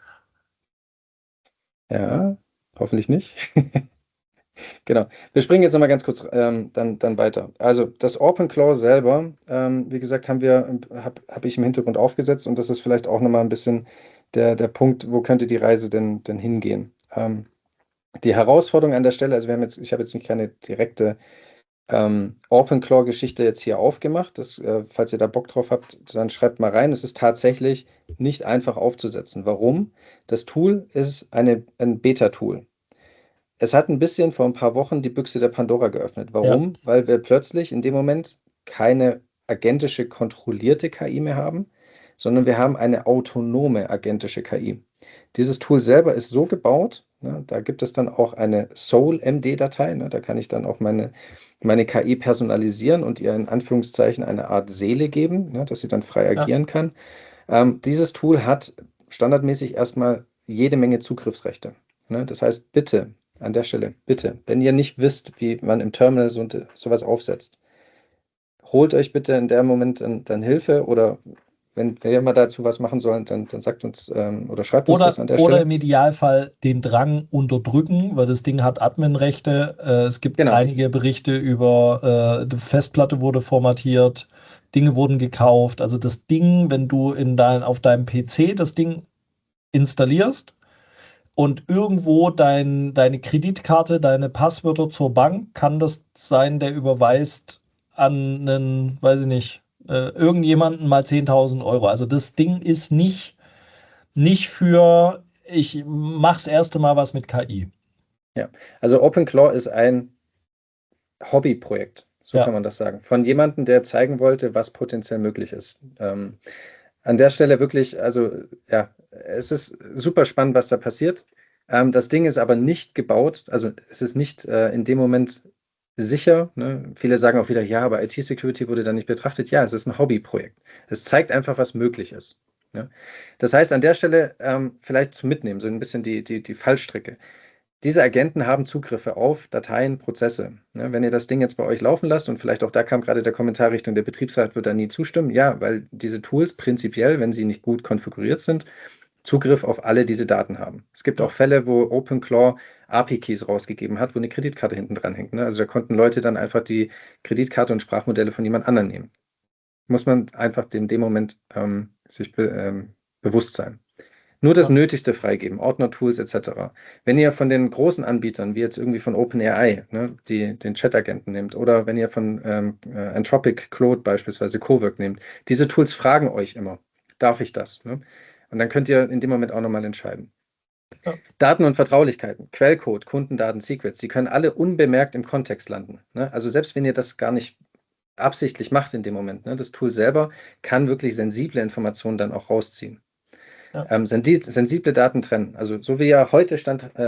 Ja, hoffentlich nicht. Genau. Wir springen jetzt nochmal ganz kurz dann weiter. Also das OpenClaw selber, wie gesagt, habe ich im Hintergrund aufgesetzt und das ist vielleicht auch nochmal ein bisschen der Punkt, wo könnte die Reise denn hingehen. Die Herausforderung an der Stelle, also ich habe jetzt nicht keine direkte OpenClaw-Geschichte jetzt hier aufgemacht. Falls ihr da Bock drauf habt, dann schreibt mal rein. Es ist tatsächlich nicht einfach aufzusetzen. Warum? Das Tool ist ein Beta-Tool. Es hat ein bisschen vor ein paar Wochen die Büchse der Pandora geöffnet. Warum? Ja. Weil wir plötzlich in dem Moment keine agentische, kontrollierte KI mehr haben, sondern wir haben eine autonome agentische KI. Dieses Tool selber ist so gebaut, ne, da gibt es dann auch eine Soul-MD-Datei, ne, da kann ich dann auch meine KI personalisieren und ihr in Anführungszeichen eine Art Seele geben, ne, dass sie dann frei agieren kann. Dieses Tool hat standardmäßig erstmal jede Menge Zugriffsrechte. Ne? Das heißt, bitte, an der Stelle, bitte, wenn ihr nicht wisst, wie man im Terminal sowas aufsetzt, holt euch bitte in dem Moment dann Hilfe oder wenn wir mal dazu was machen sollen, dann sagt uns oder schreibt uns das an der Oder Stelle. im Idealfall den Drang unterdrücken, weil das Ding hat Adminrechte. Es gibt Genau. einige Berichte über, die Festplatte wurde formatiert, Dinge wurden gekauft. Also das Ding, wenn du auf deinem PC das Ding installierst und irgendwo deine Kreditkarte, deine Passwörter zur Bank, kann das sein, der überweist an einen, weiß ich nicht, irgendjemanden mal 10.000 Euro. Also das Ding ist nicht für ich mache das erste Mal was mit KI. Ja, also OpenClaw ist ein Hobbyprojekt, so kann Ja, man das sagen, von jemandem, der zeigen wollte, was potenziell möglich ist. An der Stelle wirklich, also ja, es ist super spannend, was da passiert. Das Ding ist aber nicht gebaut, also es ist nicht in dem Moment sicher. Ne? Viele sagen auch wieder, ja, aber IT-Security wurde da nicht betrachtet. Ja, es ist ein Hobbyprojekt. Es zeigt einfach, was möglich ist. Ne? Das heißt, an der Stelle vielleicht zum Mitnehmen, so ein bisschen die Fallstricke. Diese Agenten haben Zugriffe auf Dateien, Prozesse. Ne, wenn ihr das Ding jetzt bei euch laufen lasst und vielleicht auch da kam gerade der Kommentar Richtung, der Betriebsrat wird da nie zustimmen. Ja, weil diese Tools prinzipiell, wenn sie nicht gut konfiguriert sind, Zugriff auf alle diese Daten haben. Es gibt auch ja, Fälle, wo OpenClaw API-Keys rausgegeben hat, wo eine Kreditkarte hinten dran hängt. Ne? Also da konnten Leute dann einfach die Kreditkarte und Sprachmodelle von jemand anderem nehmen. Muss man einfach in dem Moment sich bewusst sein. Nur das ja. Nötigste freigeben, Ordner-Tools etc. Wenn ihr von den großen Anbietern, wie jetzt irgendwie von OpenAI, ne, den Chat-Agenten nehmt, oder wenn ihr von Anthropic, Claude beispielsweise, Cowork nehmt, diese Tools fragen euch immer, darf ich das? Ne? Und dann könnt ihr in dem Moment auch nochmal entscheiden. Ja. Daten und Vertraulichkeiten, Quellcode, Kundendaten, Secrets, die können alle unbemerkt im Kontext landen. Ne? Also selbst wenn ihr das gar nicht absichtlich macht in dem Moment, ne, das Tool selber kann wirklich sensible Informationen dann auch rausziehen. Ja. Sensible Daten trennen. Also so wie ihr heute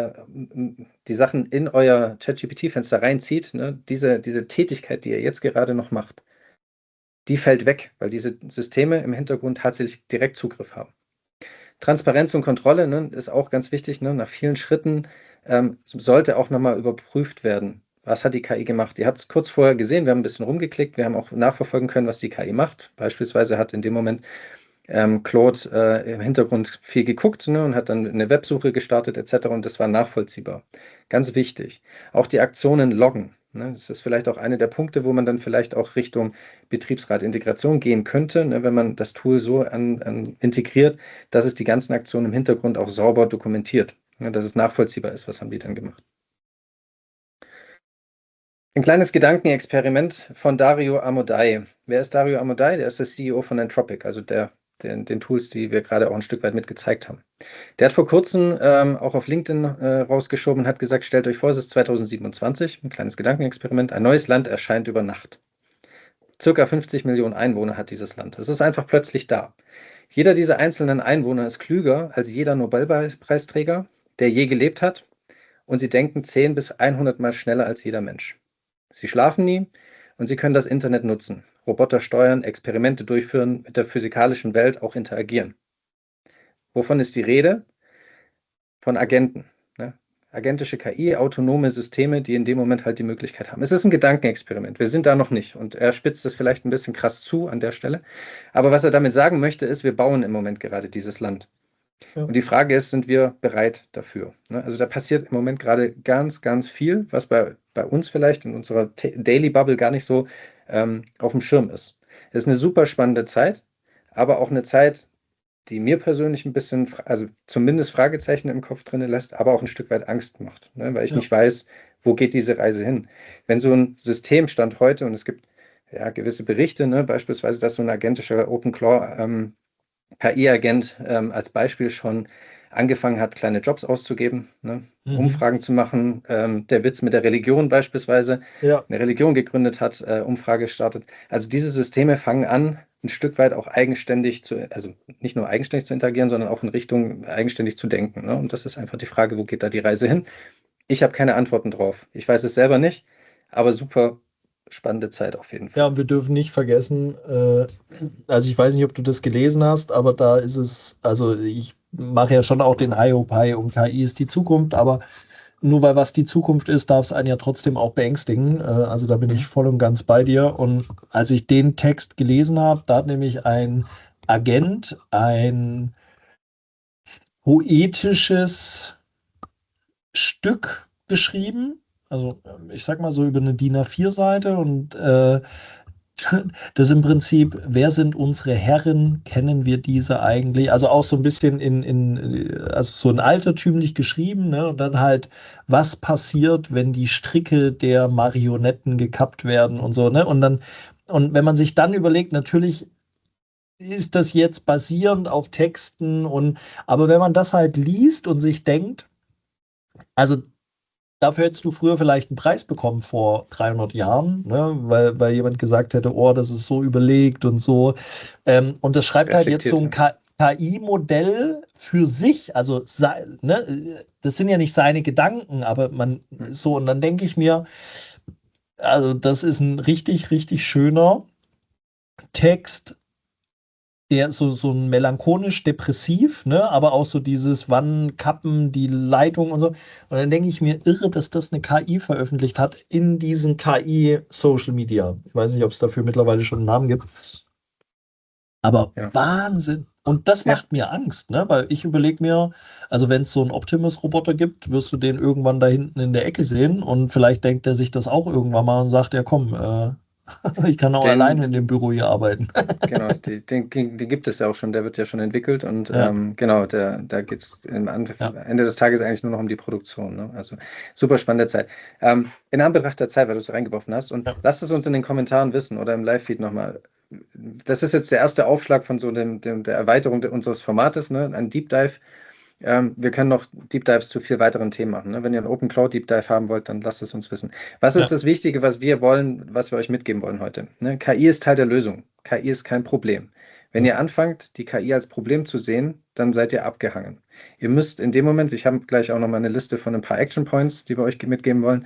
die Sachen in euer ChatGPT-Fenster reinzieht, ne, diese Tätigkeit, die ihr jetzt gerade noch macht, die fällt weg, weil diese Systeme im Hintergrund tatsächlich direkt Zugriff haben. Transparenz und Kontrolle, ne, ist auch ganz wichtig. Ne, nach vielen Schritten sollte auch nochmal überprüft werden. Was hat die KI gemacht? Ihr habt es kurz vorher gesehen, wir haben ein bisschen rumgeklickt, wir haben auch nachverfolgen können, was die KI macht. Beispielsweise hat in dem Moment Claude im Hintergrund viel geguckt, ne, und hat dann eine Websuche gestartet etc. Und das war nachvollziehbar. Ganz wichtig. Auch die Aktionen loggen. Ne, das ist vielleicht auch einer der Punkte, wo man dann vielleicht auch Richtung Betriebsrat-Integration gehen könnte, ne, wenn man das Tool so integriert, dass es die ganzen Aktionen im Hintergrund auch sauber dokumentiert, ne, dass es nachvollziehbar ist, was haben die dann gemacht. Ein kleines Gedankenexperiment von Dario Amodei. Wer ist Dario Amodei? Der ist der CEO von Anthropic, also den Tools, die wir gerade auch ein Stück weit mit gezeigt haben. Der hat vor kurzem auch auf LinkedIn rausgeschoben und hat gesagt, stellt euch vor, es ist 2027, ein kleines Gedankenexperiment, ein neues Land erscheint über Nacht. Circa 50 Millionen Einwohner hat dieses Land. Es ist einfach plötzlich da. Jeder dieser einzelnen Einwohner ist klüger als jeder Nobelpreisträger, der je gelebt hat, und sie denken 10 bis 100 Mal schneller als jeder Mensch. Sie schlafen nie und sie können das Internet nutzen, Roboter steuern, Experimente durchführen, mit der physikalischen Welt auch interagieren. Wovon ist die Rede? Von Agenten. Ne? Agentische KI, autonome Systeme, die in dem Moment halt die Möglichkeit haben. Es ist ein Gedankenexperiment. Wir sind da noch nicht. Und er spitzt das vielleicht ein bisschen krass zu an der Stelle. Aber was er damit sagen möchte, ist, wir bauen im Moment gerade dieses Land. Ja. Und die Frage ist, sind wir bereit dafür? Ne? Also da passiert im Moment gerade ganz, ganz viel, was bei uns vielleicht in unserer Daily Bubble gar nicht so auf dem Schirm ist. Es ist eine super spannende Zeit, aber auch eine Zeit, die mir persönlich ein bisschen, also zumindest Fragezeichen im Kopf drin lässt, aber auch ein Stück weit Angst macht, ne? Weil ich Ja. nicht weiß, wo geht diese Reise hin. Wenn so ein System stand heute und es gibt ja gewisse Berichte, ne, beispielsweise, dass so ein agentischer OpenClaw KI-Agent als Beispiel schon angefangen hat, kleine Jobs auszugeben, ne? Mhm. Umfragen zu machen. Der Witz mit der Religion beispielsweise, Ja. eine Religion gegründet hat, Umfrage startet. Also diese Systeme fangen an, ein Stück weit auch eigenständig also nicht nur eigenständig zu interagieren, sondern auch in Richtung eigenständig zu denken. Ne? Und das ist einfach die Frage, wo geht da die Reise hin? Ich habe keine Antworten drauf. Ich weiß es selber nicht, aber super spannende Zeit auf jeden Ja, Fall. und wir dürfen nicht vergessen, also ich weiß nicht, ob du das gelesen hast, aber da ist es, also ich mache ja schon auch den Hiopai und KI ist die Zukunft, aber nur weil was die Zukunft ist, darf es einen ja trotzdem auch beängstigen. Also da bin ich Mhm. voll und ganz bei dir. Und als ich den Text gelesen habe, da hat nämlich ein Agent ein poetisches Stück geschrieben. Also ich sag mal so über eine DIN A4-Seite und das im Prinzip, wer sind unsere Herren? Kennen wir diese eigentlich? Also auch so ein bisschen also so ein altertümlich geschrieben, ne? Und dann halt, was passiert, wenn die Stricke der Marionetten gekappt werden und so, ne? Und wenn man sich dann überlegt, natürlich ist das jetzt basierend auf Texten aber wenn man das halt liest und sich denkt, also dafür hättest du früher vielleicht einen Preis bekommen vor 300 Jahren, ne? Weil jemand gesagt hätte, oh, das ist so überlegt und so. Und das schreibt halt jetzt so ein Reflektiert. KI-Modell für sich. Also, ne? Das sind ja nicht seine Gedanken, aber Hm. so, und dann denke ich mir, also das ist ein richtig, richtig schöner Text, der so ein melancholisch-depressiv, ne, aber auch so dieses, wann kappen die Leitung und so. Und dann denke ich mir, irre, dass das eine KI veröffentlicht hat in diesen KI-Social Media. Ich weiß nicht, ob es dafür mittlerweile schon einen Namen gibt. Aber Ja. Wahnsinn. Und das Ja, macht mir Angst, ne? Weil ich überlege mir, also wenn es so einen Optimus-Roboter gibt, wirst du den irgendwann da hinten in der Ecke sehen und vielleicht denkt er sich das auch irgendwann mal und sagt, ja komm, ich kann auch alleine in den, dem Büro hier arbeiten. genau, den gibt es ja auch schon, der wird ja schon entwickelt und Ja, genau, da geht es ja, Ende des Tages eigentlich nur noch um die Produktion. Ne? Also super spannende Zeit. In Anbetracht der Zeit, weil du es reingeworfen hast, und ja, lasst es uns in den Kommentaren wissen oder im Live-Feed nochmal. Das ist jetzt der erste Aufschlag von so der Erweiterung unseres Formates, ne? Ein Deep Dive. Wir können noch Deep Dives zu viel weiteren Themen machen. Ne? Wenn ihr einen Open Cloud Deep Dive haben wollt, dann lasst es uns wissen. Was ist ja. das Wichtige, was wir wollen, was wir euch mitgeben wollen heute? Ne? KI ist Teil der Lösung. KI ist kein Problem. Wenn Ja. ihr anfangt, die KI als Problem zu sehen, dann seid ihr abgehangen. Ihr müsst in dem Moment, ich habe gleich auch noch mal eine Liste von ein paar Action Points, die wir euch mitgeben wollen.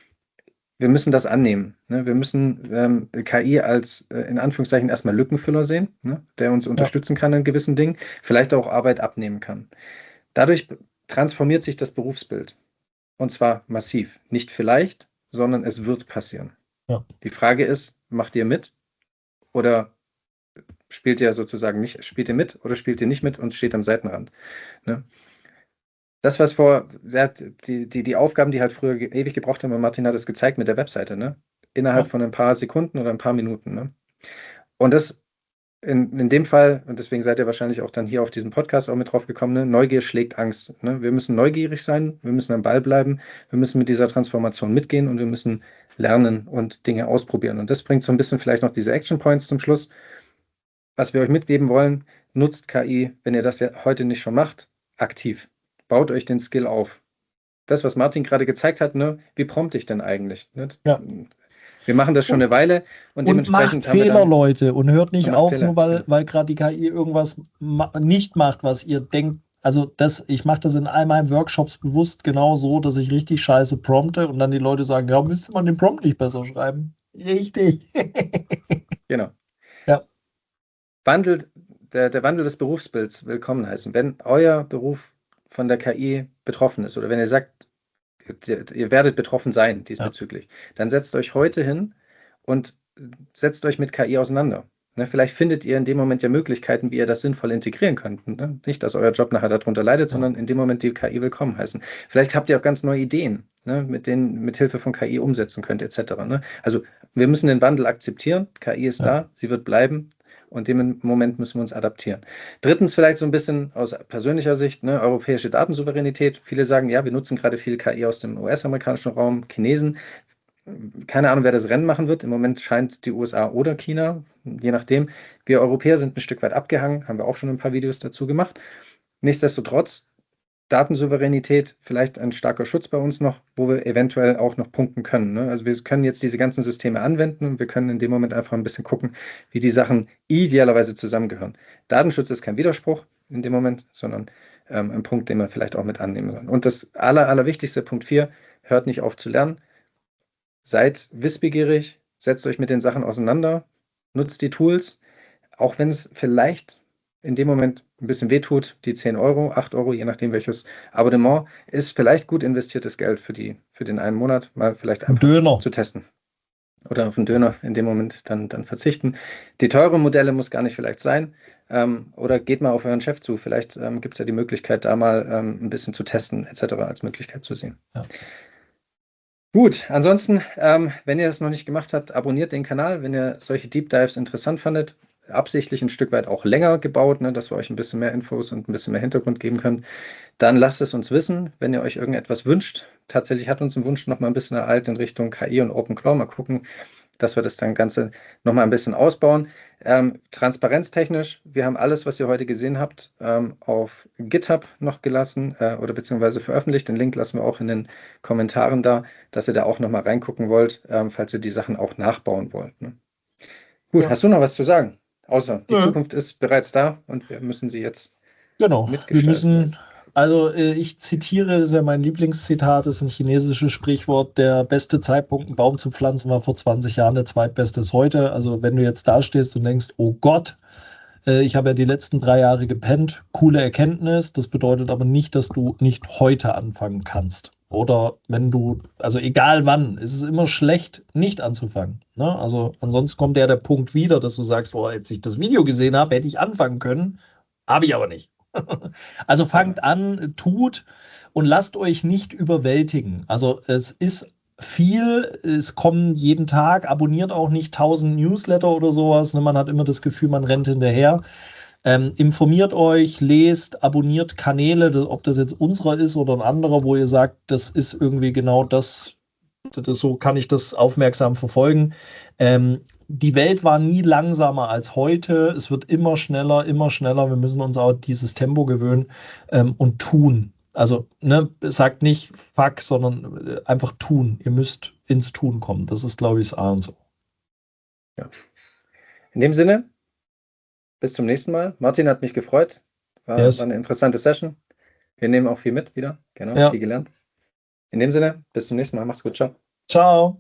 Wir müssen das annehmen. Ne? Wir müssen KI als in Anführungszeichen erstmal Lückenfüller sehen, ne? Der uns Ja. unterstützen kann in gewissen Dingen, vielleicht auch Arbeit abnehmen kann. Dadurch transformiert sich das Berufsbild. Und zwar massiv. Nicht vielleicht, sondern es wird passieren. Ja. Die Frage ist, macht ihr mit oder spielt ihr sozusagen nicht, spielt ihr mit oder spielt ihr nicht mit und steht am Seitenrand? Ne? Das, was ja, die Aufgaben, die halt früher ewig gebraucht haben, und Martin hat es gezeigt mit der Webseite, ne? Innerhalb Ja. von ein paar Sekunden oder ein paar Minuten. Ne? Und das in dem Fall, und deswegen seid ihr wahrscheinlich auch dann hier auf diesem Podcast auch mit drauf gekommen, ne? Neugier schlägt Angst. Ne? Wir müssen neugierig sein, wir müssen am Ball bleiben, wir müssen mit dieser Transformation mitgehen und wir müssen lernen und Dinge ausprobieren. Und das bringt so ein bisschen vielleicht noch diese Action Points zum Schluss. Was wir euch mitgeben wollen, nutzt KI, wenn ihr das ja heute nicht schon macht, aktiv. Baut euch den Skill auf. Das, was Martin gerade gezeigt hat, ne? Wie prompte ich denn eigentlich? Ne? Ja. Wir machen das schon Und, eine Weile und und macht dementsprechend haben wir Fehler, dann Leute, und hört und nicht macht auf, nur Fehler. weil, Genau. weil gerade die KI irgendwas nicht macht, was ihr denkt. Also ich mache das in all meinen Workshops bewusst genau so, dass ich richtig scheiße prompte und dann die Leute sagen, ja, müsste man den Prompt nicht besser schreiben. Richtig. Genau. Ja, Wandel, der Wandel des Berufsbilds willkommen heißen. Wenn euer Beruf von der KI betroffen ist oder wenn ihr sagt, ihr werdet betroffen sein ja, diesbezüglich, dann setzt euch heute hin und setzt euch mit KI auseinander. Ne, vielleicht findet ihr in dem Moment ja Möglichkeiten, wie ihr das sinnvoll integrieren könnt. Ne? Nicht, dass euer Job nachher darunter leidet, ja, sondern in dem Moment die KI willkommen heißen. Vielleicht habt ihr auch ganz neue Ideen, ne? Mit denen mit Hilfe von KI umsetzen könnt, etc. Ne? Also wir müssen den Wandel akzeptieren. KI ist ja, da, sie wird bleiben. Und dem Moment müssen wir uns adaptieren. Drittens, vielleicht so ein bisschen aus persönlicher Sicht, ne, europäische Datensouveränität. Viele sagen, ja, wir nutzen gerade viel KI aus dem US-amerikanischen Raum, Chinesen. Keine Ahnung, wer das Rennen machen wird. Im Moment scheint die USA oder China, je nachdem. Wir Europäer sind ein Stück weit abgehangen, haben wir auch schon ein paar Videos dazu gemacht. Nichtsdestotrotz, Datensouveränität, vielleicht ein starker Schutz bei uns noch, wo wir eventuell auch noch punkten können. Ne? Also wir können jetzt diese ganzen Systeme anwenden und wir können in dem Moment einfach ein bisschen gucken, wie die Sachen idealerweise zusammengehören. Datenschutz ist kein Widerspruch in dem Moment, sondern ein Punkt, den man vielleicht auch mit annehmen kann. Und das Allerwichtigste, Punkt 4, hört nicht auf zu lernen. Seid wissbegierig, setzt euch mit den Sachen auseinander, nutzt die Tools, auch wenn es vielleicht in dem Moment ein bisschen wehtut, die 10 Euro, 8 Euro, je nachdem welches Abonnement, ist vielleicht gut investiertes Geld für den einen Monat, mal vielleicht ein einfach Döner. zu testen. Oder auf einen Döner in dem Moment dann verzichten. Die teuren Modelle muss gar nicht vielleicht sein. Oder geht mal auf euren Chef zu. Vielleicht gibt es ja die Möglichkeit, da mal ein bisschen zu testen, etc. als Möglichkeit zu sehen. Ja. Gut, ansonsten, wenn ihr das noch nicht gemacht habt, abonniert den Kanal, wenn ihr solche Deep Dives interessant fandet. Absichtlich ein Stück weit auch länger gebaut, ne, dass wir euch ein bisschen mehr Infos und ein bisschen mehr Hintergrund geben können. Dann lasst es uns wissen, wenn ihr euch irgendetwas wünscht. Tatsächlich hat uns ein Wunsch noch mal ein bisschen ereilt in Richtung KI und Open Cloud. Mal gucken, dass wir das dann Ganze nochmal ein bisschen ausbauen. Transparenztechnisch, wir haben alles, was ihr heute gesehen habt, auf GitHub noch gelassen oder beziehungsweise veröffentlicht. Den Link lassen wir auch in den Kommentaren da, dass ihr da auch nochmal reingucken wollt, falls ihr die Sachen auch nachbauen wollt. Ne? Gut, Ja. hast du noch was zu sagen? Außer die Nö. Zukunft ist bereits da und wir müssen sie jetzt Genau, wir mitgestalten. müssen, also ich zitiere, das ist ja mein Lieblingszitat, das ist ein chinesisches Sprichwort, der beste Zeitpunkt, einen Baum zu pflanzen, war vor 20 Jahren, der zweitbeste ist heute. Also wenn du jetzt da stehst und denkst, oh Gott, ich habe ja die letzten 3 Jahre gepennt, coole Erkenntnis, das bedeutet aber nicht, dass du nicht heute anfangen kannst. Oder wenn du, also egal wann, es ist immer schlecht, nicht anzufangen. Ne? Also ansonsten kommt ja der Punkt wieder, dass du sagst, oh, als ich das Video gesehen habe, hätte ich anfangen können, habe ich aber nicht. Also fangt an, tut und lasst euch nicht überwältigen. Also es ist viel, es kommen jeden Tag, abonniert auch nicht 1000 Newsletter oder sowas. Ne? Man hat immer das Gefühl, man rennt hinterher. Informiert euch, lest, abonniert Kanäle, ob das jetzt unserer ist oder ein anderer, wo ihr sagt, das ist irgendwie genau das, so kann ich das aufmerksam verfolgen. Die Welt war nie langsamer als heute. Es wird immer schneller, immer schneller. Wir müssen uns auch dieses Tempo gewöhnen und tun. Also, ne, sagt nicht fuck, sondern einfach tun. Ihr müsst ins Tun kommen. Das ist, glaube ich, das A und so. Ja. In dem Sinne, bis zum nächsten Mal. Martin, hat mich gefreut. War eine interessante Session. Wir nehmen auch viel mit wieder. Genau, Ja. viel gelernt. In dem Sinne, bis zum nächsten Mal. Mach's gut. Ciao. Ciao.